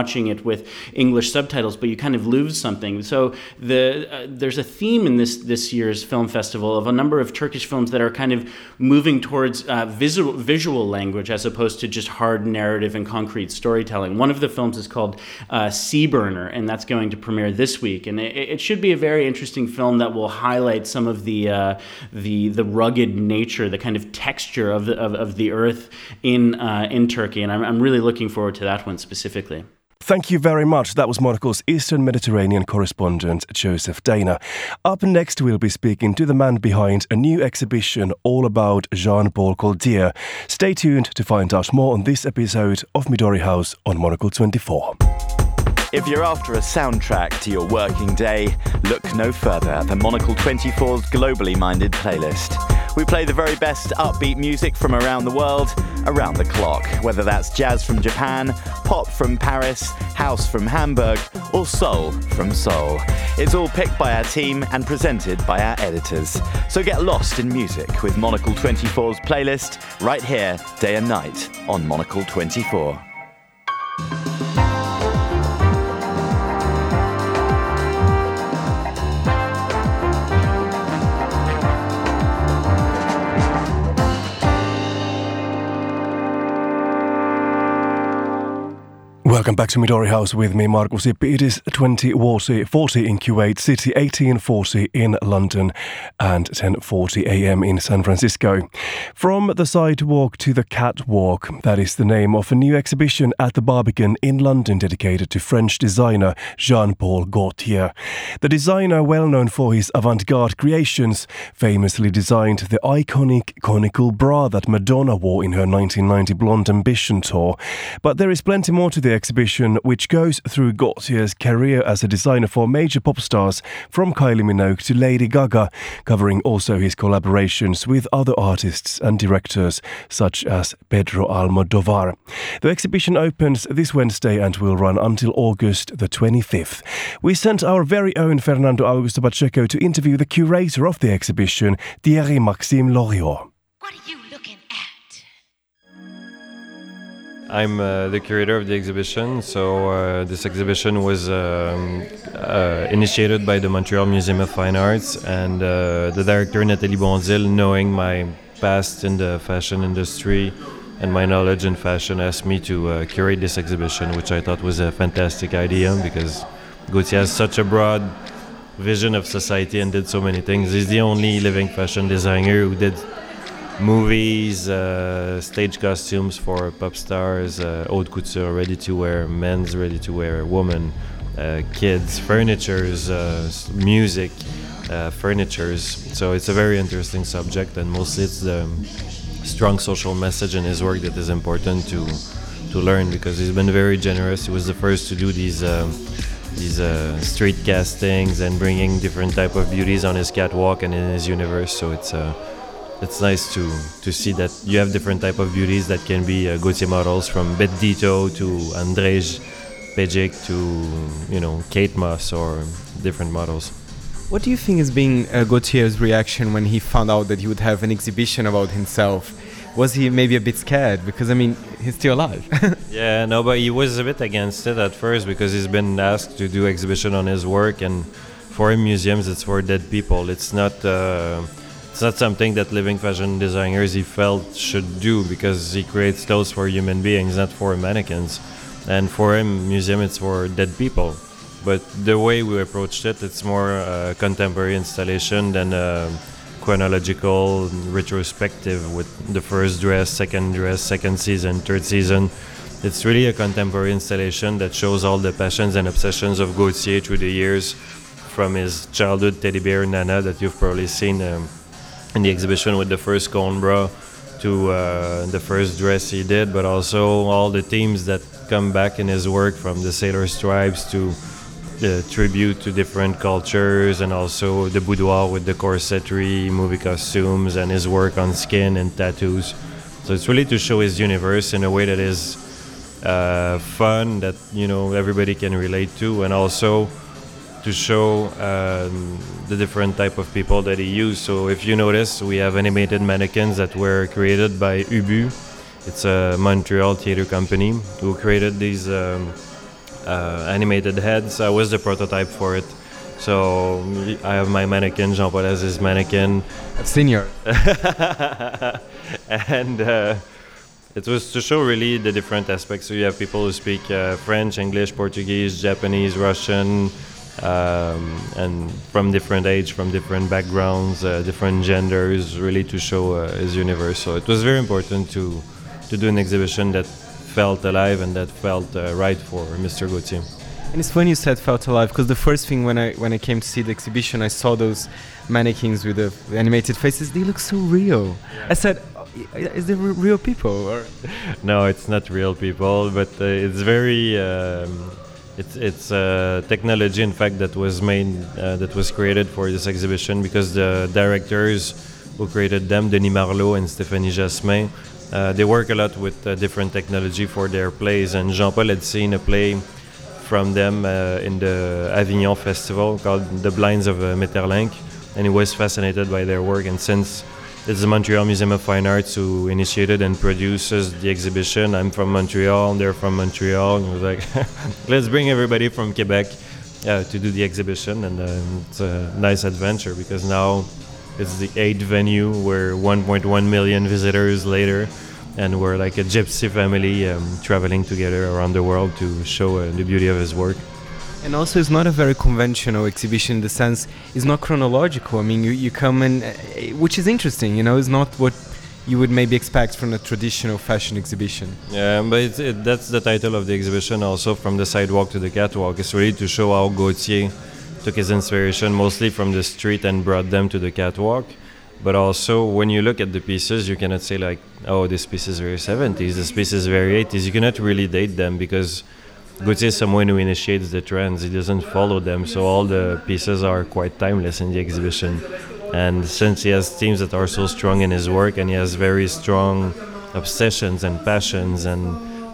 [SPEAKER 18] watching it with English subtitles, but you kind of lose something. So the uh, there's a theme in this this year's film festival of a number of Turkish films that are kind of moving towards uh, visual visual language as opposed to just hard narrative and concrete storytelling. One of the films is called uh, Sea Burner, and that's going to premiere this week. And it, it should be a very interesting film that will highlight some of the uh, the the rugged nature, the kind of texture of the of, of the earth in uh, in Turkey. And I'm I'm really looking forward to that one specifically.
[SPEAKER 1] Thank you very much. That was Monocle's Eastern Mediterranean correspondent, Joseph Dana. Up next, we'll be speaking to the man behind a new exhibition all about Jean-Paul Gaultier. Stay tuned to find out more on this episode of Midori House on Monocle twenty-four.
[SPEAKER 19] If you're after a soundtrack to your working day, look no further at the Monocle twenty-four's globally minded playlist. We play the very best upbeat music from around the world, around the clock, whether that's jazz from Japan, pop from Paris, house from Hamburg, or soul from Seoul. It's all picked by our team and presented by our editors. So get lost in music with Monocle twenty-four's playlist right here, day and night, on Monocle twenty-four.
[SPEAKER 1] Welcome back to Midori House with me, Markus Ippi. It is twenty forty in Kuwait City, eighteen forty in London, and ten forty a.m. in San Francisco. From the sidewalk to the catwalk, that is the name of a new exhibition at the Barbican in London dedicated to French designer Jean-Paul Gaultier. The designer, well known for his avant-garde creations, famously designed the iconic conical bra that Madonna wore in her nineteen ninety Blonde Ambition tour. But there is plenty more to the exhibition, which goes through Gaultier's career as a designer for major pop stars from Kylie Minogue to Lady Gaga, covering also his collaborations with other artists and directors such as Pedro Almodovar. The exhibition opens this Wednesday and will run until August the twenty-fifth. We sent our very own Fernando Augusto Pacheco to interview the curator of the exhibition, Thierry-Maxime Loriot.
[SPEAKER 3] I'm uh, the curator of the exhibition, so uh, this exhibition was um, uh, initiated by the Montreal Museum of Fine Arts, and uh, the director Nathalie Bonzil, knowing my past in the fashion industry and my knowledge in fashion, asked me to uh, curate this exhibition, which I thought was a fantastic idea because Gaultier has such a broad vision of society and did so many things. He's the only living fashion designer who did movies, uh, stage costumes for pop stars, uh, haute couture, ready-to-wear, men's ready-to-wear, women, uh, kids, furnitures, uh, music, uh, furnitures. So it's a very interesting subject, and mostly it's the strong social message in his work that is important to to learn, because he's been very generous. He was the first to do these um, these uh, street castings and bringing different type of beauties on his catwalk and in his universe. So it's uh, It's nice to to see that you have different type of beauties that can be uh, Gaultier models, from Bette Dito to Andrzej Pejic to, you know, Kate Moss, or different models.
[SPEAKER 12] What do you think is being uh, Gaultier's reaction when he found out that he would have an exhibition about himself? Was he maybe a bit scared? Because, I mean, he's still alive.
[SPEAKER 3] Yeah, no, but he was a bit against it at first because he's been asked to do exhibition on his work, and for him, museums, it's for dead people. It's not... Uh, It's not something that living fashion designers, he felt, should do, because he creates clothes for human beings, not for mannequins. And for him, museum, it's for dead people. But the way we approached it, it's more a contemporary installation than a chronological retrospective with the first dress, second dress, second season, third season. It's really a contemporary installation that shows all the passions and obsessions of Gaultier through the years, from his childhood teddy bear Nana that you've probably seen um, in the exhibition with the first cone bra, to uh, the first dress he did, but also all the themes that come back in his work, from the sailor stripes to the tribute to different cultures, and also the boudoir with the corsetry, movie costumes, and his work on skin and tattoos. So it's really to show his universe in a way that is uh, fun, that, you know, everybody can relate to, and also to show um, the different type of people that he used. So if you notice, we have animated mannequins that were created by Ubu. It's a Montreal theater company who created these um, uh, animated heads. I was the prototype for it. So I have my mannequin, Jean-Paul has his mannequin.
[SPEAKER 12] Senior.
[SPEAKER 3] And uh, it was to show really the different aspects. So you have people who speak uh, French, English, Portuguese, Japanese, Russian, um, and from different age, from different backgrounds, uh, different genders, really to show uh, his universe. So it was very important to, to do an exhibition that felt alive and that felt uh, right for Mister Gauthier.
[SPEAKER 12] And it's funny you said felt alive, because the first thing when I when I came to see the exhibition, I saw those mannequins with the animated faces. They look so real. Yeah. I said, oh, is there real people? Or?
[SPEAKER 3] No, it's not real people, but uh, it's very um, it's it's uh, technology, in fact, that was made uh, that was created for this exhibition, because the directors who created them, Denis Marlot and Stéphanie Jasmin, uh, they work a lot with uh, different technology for their plays, and Jean-Paul had seen a play from them uh, in the Avignon Festival called The Blinds of uh, Metterlinck, and he was fascinated by their work. And since it's the Montreal Museum of Fine Arts who initiated and produces the exhibition, I'm from Montreal, they're from Montreal, and he was like, let's bring everybody from Quebec uh, to do the exhibition. And uh, it's a nice adventure, because now it's the eighth venue. We're one point one million visitors later, and we're like a gypsy family um, traveling together around the world to show uh, the beauty of his work.
[SPEAKER 12] And also, it's not a very conventional exhibition in the sense it's not chronological. I mean, you, you come in, uh, which is interesting, you know, it's not what you would maybe expect from a traditional fashion exhibition.
[SPEAKER 3] Yeah, but it's, it, that's the title of the exhibition also, From the Sidewalk to the Catwalk. It's really to show how Gauthier took his inspiration mostly from the street and brought them to the catwalk. But also, when you look at the pieces, you cannot say like, oh, this piece is very seventies, this piece is very eighties. You cannot really date them, because Gauthier is someone who initiates the trends. He doesn't follow them, so all the pieces are quite timeless in the exhibition. And since he has themes that are so strong in his work, and he has very strong obsessions and passions, and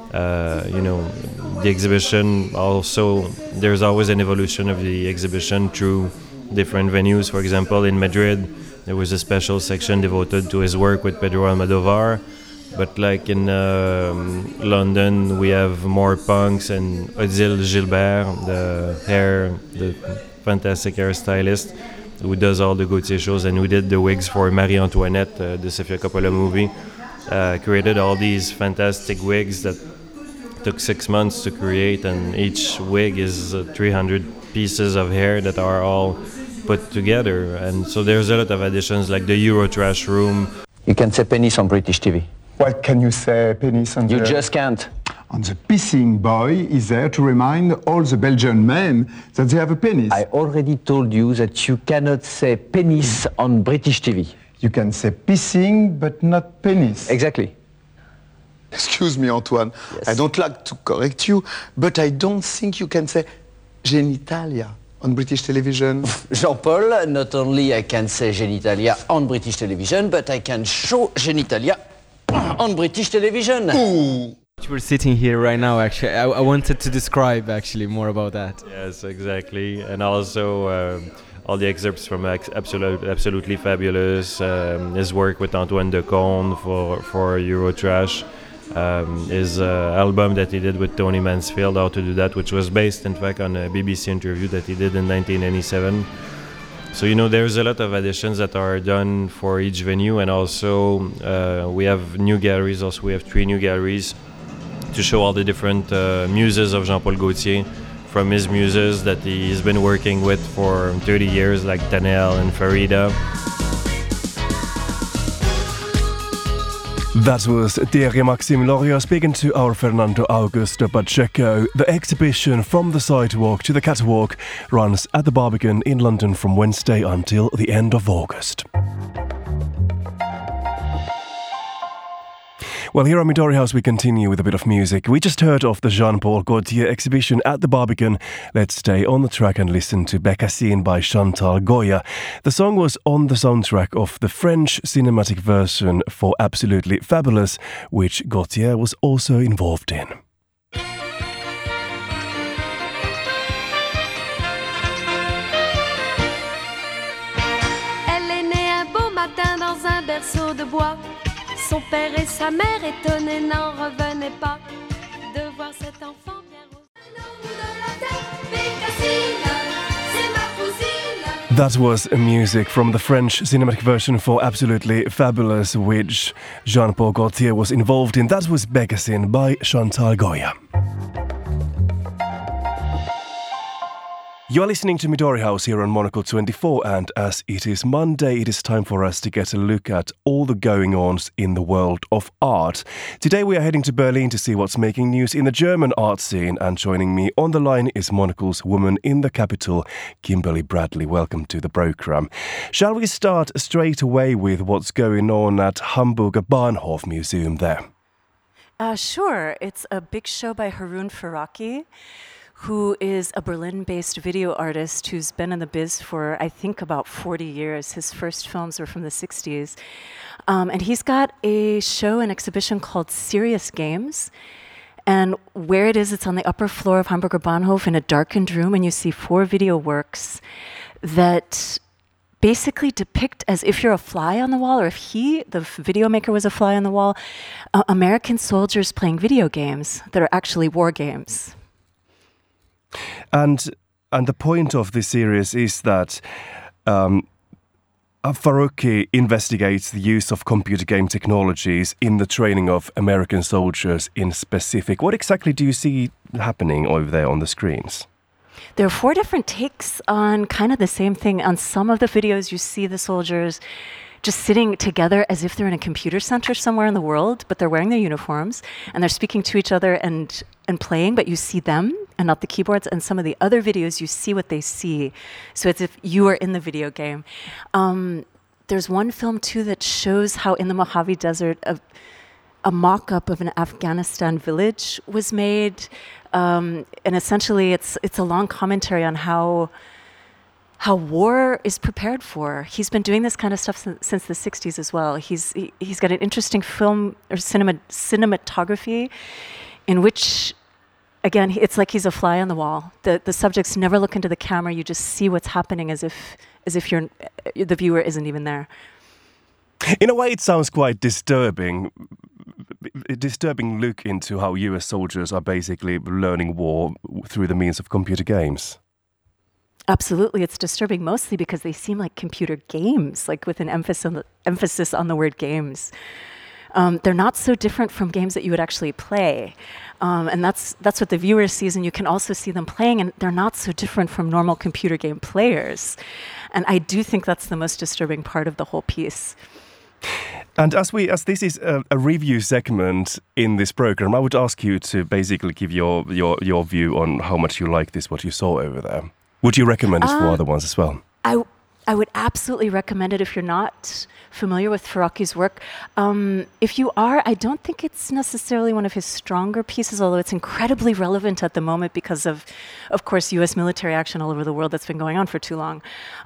[SPEAKER 3] uh, you know, the exhibition also, there's always an evolution of the exhibition through different venues. For example, in Madrid, there was a special section devoted to his work with Pedro Almodovar. But like in um, London, we have more punks, and Odile Gilbert, the hair, the fantastic hairstylist, who does all the Gauthier shows, and who did the wigs for Marie Antoinette, uh, the Sofia Coppola movie, uh, created all these fantastic wigs that took six months to create, and each wig is uh, three hundred pieces of hair that are all put together. And so there's a lot of additions, like the Eurotrash room.
[SPEAKER 20] You can say penis on British T V.
[SPEAKER 21] What can you say, penis on
[SPEAKER 20] You
[SPEAKER 21] the...
[SPEAKER 20] just can't.
[SPEAKER 21] And the pissing boy is there to remind all the Belgian men that they have a penis.
[SPEAKER 20] I already told you that you cannot say penis on British T V.
[SPEAKER 21] You can say pissing, but not penis.
[SPEAKER 20] Exactly.
[SPEAKER 21] Excuse me, Antoine.
[SPEAKER 20] Yes.
[SPEAKER 21] I don't like to correct you, but I don't think you can say genitalia on British television.
[SPEAKER 20] Jean-Paul, not only I can say genitalia on British television, but I can show genitalia on British television.
[SPEAKER 21] Ooh.
[SPEAKER 12] We're sitting here right now, actually. I, I wanted to describe, actually, more about that.
[SPEAKER 3] Yes, exactly. And also uh, all the excerpts from Absolute, Absolutely Fabulous, um, his work with Antoine Decaune for, for Eurotrash, um, his uh, album that he did with Tony Mansfield, How to Do That, which was based, in fact, on a B B C interview that he did in nineteen ninety-seven. So, you know, there's a lot of additions that are done for each venue, and also uh, we have new galleries. Also, we have three new galleries to show all the different uh, muses of Jean-Paul Gaultier, from his muses that he's been working with for thirty years, like Tanel and Farida.
[SPEAKER 1] That was Thierry-Maxime Loriot speaking to our Fernando Augusto Pacheco. The exhibition From the Sidewalk to the Catwalk runs at the Barbican in London from Wednesday until the end of August. Well, here at Midori House we continue with a bit of music. We just heard of the Jean-Paul Gaultier exhibition at the Barbican. Let's stay on the track and listen to Bécassine by Chantal Goya. The song was on the soundtrack of the French cinematic version for Absolutely Fabulous, which Gaultier was also involved in.
[SPEAKER 22] Elle est née un beau matin dans un berceau de bois. Son père et sa mère étonnés n'en revenaient pas de voir cet enfant bien rose.
[SPEAKER 1] That was music from the French cinematic version for Absolutely Fabulous, which Jean-Paul Gaultier was involved in. That was Becassin by Chantal Goya. You are listening to Midori House here on Monocle twenty-four, and as it is Monday, it is time for us to get a look at all the going-ons in the world of art. Today we are heading to Berlin to see what's making news in the German art scene, and joining me on the line is Monocle's woman in the capital, Kimberly Bradley. Welcome to the programme. Shall we start straight away with what's going on at Hamburger Bahnhof Museum there?
[SPEAKER 5] Uh, sure. It's a big show by Harun Faraki, who is a Berlin-based video artist who's been in the biz for, I think, about forty years. His first films were from the sixties. Um, and he's got a show, an exhibition called Serious Games. And where it is, it's on the upper floor of Hamburger Bahnhof in a darkened room, and you see four video works that basically depict, as if you're a fly on the wall, or if he, the video maker, was a fly on the wall, uh, American soldiers playing video games that are actually war games.
[SPEAKER 1] And and the point of this series is that um, Faraki investigates the use of computer game technologies in the training of American soldiers in specific. What exactly do you see happening over there on the screens?
[SPEAKER 5] There are four different takes on kind of the same thing. On some of the videos, you see the soldiers just sitting together as if they're in a computer center somewhere in the world, but they're wearing their uniforms and they're speaking to each other and and playing, but you see them and not the keyboards. And some of the other videos, you see what they see. So it's if you are in the video game. Um, there's one film, too, that shows how in the Mojave Desert, a, a mock-up of an Afghanistan village was made. Um, and essentially, it's it's a long commentary on how how war is prepared for. He's been doing this kind of stuff since, since the sixties as well. He's he, he's got an interesting film or cinema cinematography in which, again, it's like he's a fly on the wall. The the subjects never look into the camera. You just see what's happening as if as if you're the viewer isn't even there.
[SPEAKER 1] In a way, it sounds quite disturbing. A disturbing look into how U S soldiers are basically learning war through the means of computer games.
[SPEAKER 5] Absolutely. It's disturbing mostly because they seem like computer games, like with an emphasis on the, emphasis on the word games. Um, they're not so different from games that you would actually play. Um, and that's that's what the viewer sees, and you can also see them playing, and they're not so different from normal computer game players. And I do think that's the most disturbing part of the whole piece.
[SPEAKER 1] And as we as this is a, a review segment in this program, I would ask you to basically give your, your, your view on how much you like this, what you saw over there. Would you recommend it for
[SPEAKER 5] Um,
[SPEAKER 1] other ones as well?
[SPEAKER 5] I, I would absolutely recommend it if you're not familiar with Faraki's work. Um, if you are, I don't think it's necessarily one of his stronger pieces, although it's incredibly relevant at the moment because of, of course, U S military action all over the world that's been going on for too long.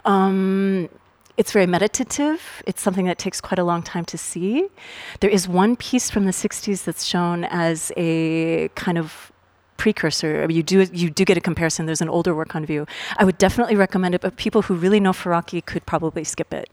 [SPEAKER 5] Um, It's very meditative. It's something that takes quite a long time to see. There is one piece from the sixties that's shown as a kind of precursor. I mean, you do you do get a comparison. There's an older work on view. I would definitely recommend it, but people who really know Faraki could probably skip it.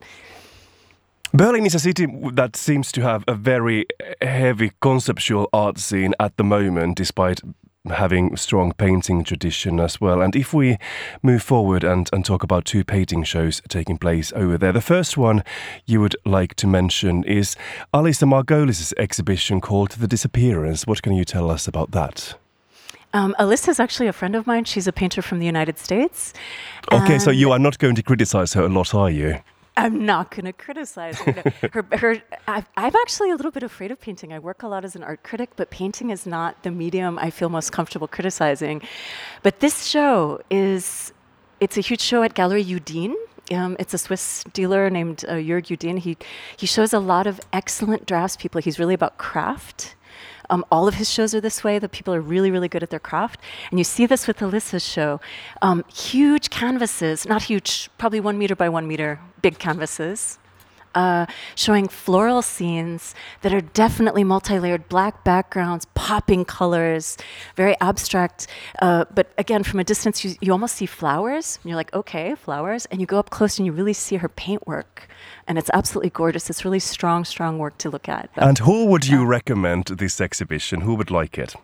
[SPEAKER 1] Berlin is a city that seems to have a very heavy conceptual art scene at the moment, despite having strong painting tradition as well. And if we move forward and, and talk about two painting shows taking place over there, the first one you would like to mention is Alisa Margolis' exhibition called The Disappearance. What can you tell us about that?
[SPEAKER 5] Um, Alyssa is actually a friend of mine. She's a painter from the United States.
[SPEAKER 1] Okay, so you are not going to criticize her a lot, are you?
[SPEAKER 5] I'm not going to criticize her. No. her, her I've, I'm actually a little bit afraid of painting. I work a lot as an art critic, but painting is not the medium I feel most comfortable criticizing. But this show is, it's a huge show at Galerie Udine. Um, it's a Swiss dealer named uh, Jörg Udine. He, he shows a lot of excellent draftspeople. He's really about craft. Um, all of his shows are this way. The people are really, really good at their craft. And you see this with Alyssa's show. Um, huge canvases, not huge, probably one meter by one meter, big canvases, uh, showing floral scenes that are definitely multi-layered, black backgrounds, popping colors, very abstract. Uh, but again, from a distance, you, you almost see flowers. And you're like, okay, flowers. And you go up close and you really see her paintwork. And it's absolutely gorgeous. It's really strong, strong work to look at.
[SPEAKER 1] And who would you recommend this exhibition? Who would like it?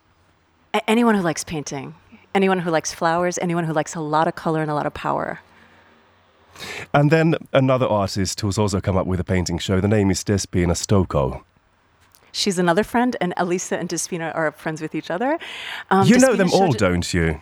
[SPEAKER 5] A- anyone who likes painting. Anyone who likes flowers. Anyone who likes a lot of color and a lot of power.
[SPEAKER 1] And then another artist who's also come up with a painting show. The name is Despina Stoko.
[SPEAKER 5] She's another friend, and Elisa and Despina are friends with each other.
[SPEAKER 1] Um, you Despina know them all, d- don't you?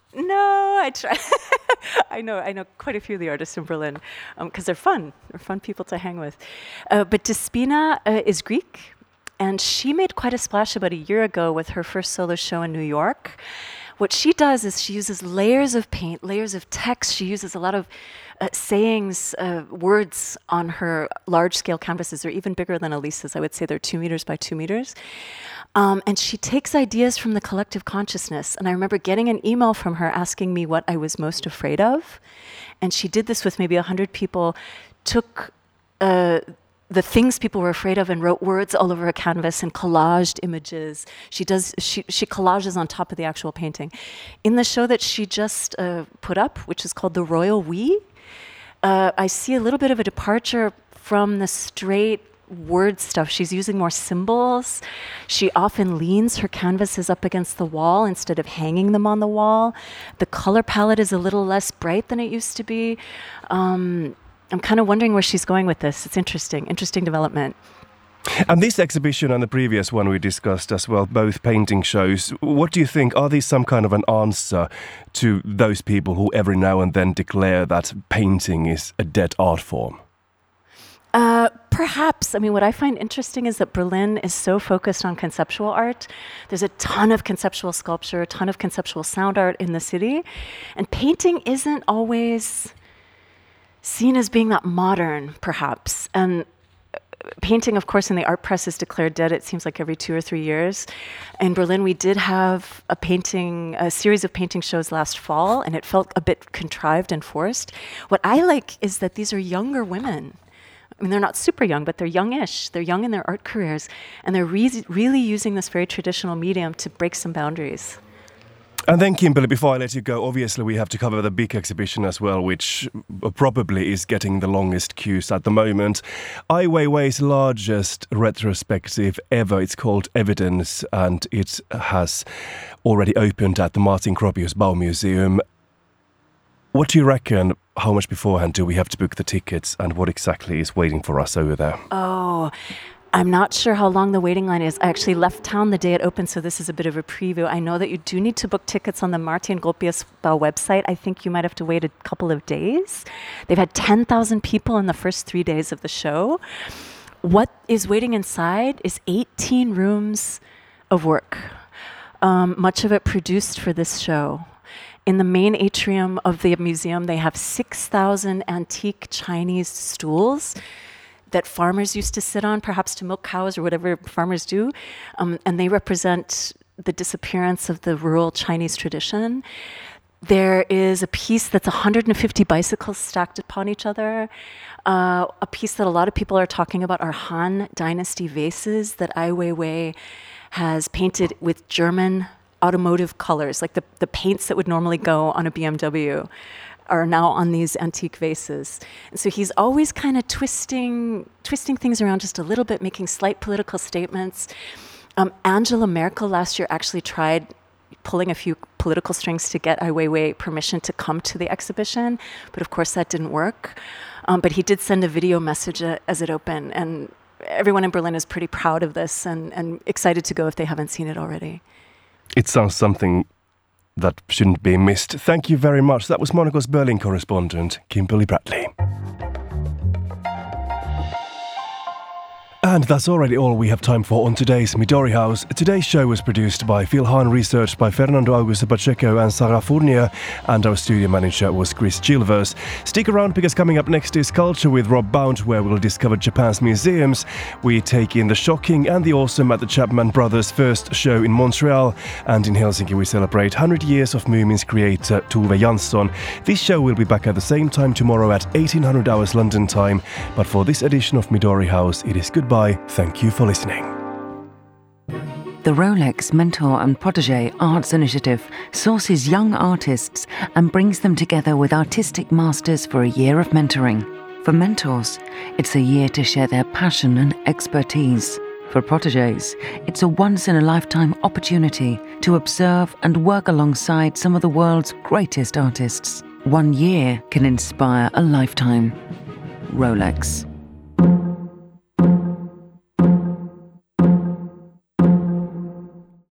[SPEAKER 5] No, I try. I know, I know quite a few of the artists in Berlin because um, they're fun. They're fun people to hang with. Uh, but Despina uh, is Greek, and she made quite a splash about a year ago with her first solo show in New York. What she does is she uses layers of paint, layers of text. She uses a lot of uh, sayings, uh, words on her large-scale canvases. They're even bigger than Elisa's. I would say they're two meters by two meters. Um, and she takes ideas from the collective consciousness. And I remember getting an email from her asking me what I was most afraid of. And she did this with maybe one hundred people, took uh, the things people were afraid of and wrote words all over a canvas and collaged images. She does. She, she collages on top of the actual painting. In the show that she just uh, put up, which is called The Royal We, uh, I see a little bit of a departure from the straight word stuff. She's using more symbols. She often leans her canvases up against the wall instead of hanging them on the wall. The color palette is a little less bright than it used to be. Um, I'm kind of wondering where she's going with this. It's interesting, interesting development.
[SPEAKER 1] And this exhibition and the previous one we discussed as well, both painting shows, what do you think? Are these some kind of an answer to those people who every now and then declare that painting is a dead art form?
[SPEAKER 5] Uh, perhaps. I mean, what I find interesting is that Berlin is so focused on conceptual art. There's a ton of conceptual sculpture, a ton of conceptual sound art in the city. And painting isn't always seen as being that modern, perhaps. And painting, of course, in the art press is declared dead, it seems like every two or three years. In Berlin, we did have a painting, a series of painting shows last fall, and it felt a bit contrived and forced. What I like is that these are younger women. I mean, they're not super young, but they're youngish. They're young in their art careers, and they're re- really using this very traditional medium to break some boundaries.
[SPEAKER 1] And then, Kimberly, before I let you go, obviously we have to cover the big exhibition as well, which probably is getting the longest queues at the moment. Ai Weiwei's largest retrospective ever. It's called Evidence, and it has already opened at the Martin Gropius Baumuseum. What do you reckon? How much beforehand do we have to book the tickets, and what exactly is waiting for us over there?
[SPEAKER 5] Oh, I'm not sure how long the waiting line is. I actually left town the day it opened, so this is a bit of a preview. I know that you do need to book tickets on the Martin Gropius Bau website. I think you might have to wait a couple of days. They've had ten thousand people in the first three days of the show. What is waiting inside is eighteen rooms of work, um, much of it produced for this show. In the main atrium of the museum, they have six thousand antique Chinese stools that farmers used to sit on, perhaps to milk cows or whatever farmers do. Um, and they represent the disappearance of the rural Chinese tradition. There is a piece that's one hundred fifty bicycles stacked upon each other. Uh, a piece that a lot of people are talking about are Han Dynasty vases that Ai Weiwei has painted with German automotive colors, like the, the paints that would normally go on a B M W are now on these antique vases. And so he's always kind of twisting twisting things around just a little bit, making slight political statements. Um, Angela Merkel last year actually tried pulling a few political strings to get Ai Weiwei permission to come to the exhibition, but of course that didn't work. Um, but he did send a video message uh, as it opened, and everyone in Berlin is pretty proud of this and, and excited to go if they haven't seen it already.
[SPEAKER 1] It sounds something that shouldn't be missed. Thank you very much. That was Monaco's Berlin correspondent, Kimberly Bradley. And that's already all we have time for on today's Midori House. Today's show was produced by Phil Hahn, researched by Fernando Augusto Pacheco and Sarah Fournier, and our studio manager was Chris Chilvers. Stick around, because coming up next is Culture with Rob Bound, where we'll discover Japan's museums. We take in the shocking and the awesome at the Chapman Brothers' first show in Montreal, and in Helsinki we celebrate one hundred years of Moomins creator Tove Jansson. This show will be back at the same time tomorrow at eighteen hundred hours London time, but for this edition of Midori House, it is goodbye. Thank you for listening.
[SPEAKER 6] The Rolex Mentor and Protégé Arts Initiative sources young artists and brings them together with artistic masters for a year of mentoring. For mentors, it's a year to share their passion and expertise. For protégés, it's a once-in-a-lifetime opportunity to observe and work alongside some of the world's greatest artists. One year can inspire a lifetime. Rolex.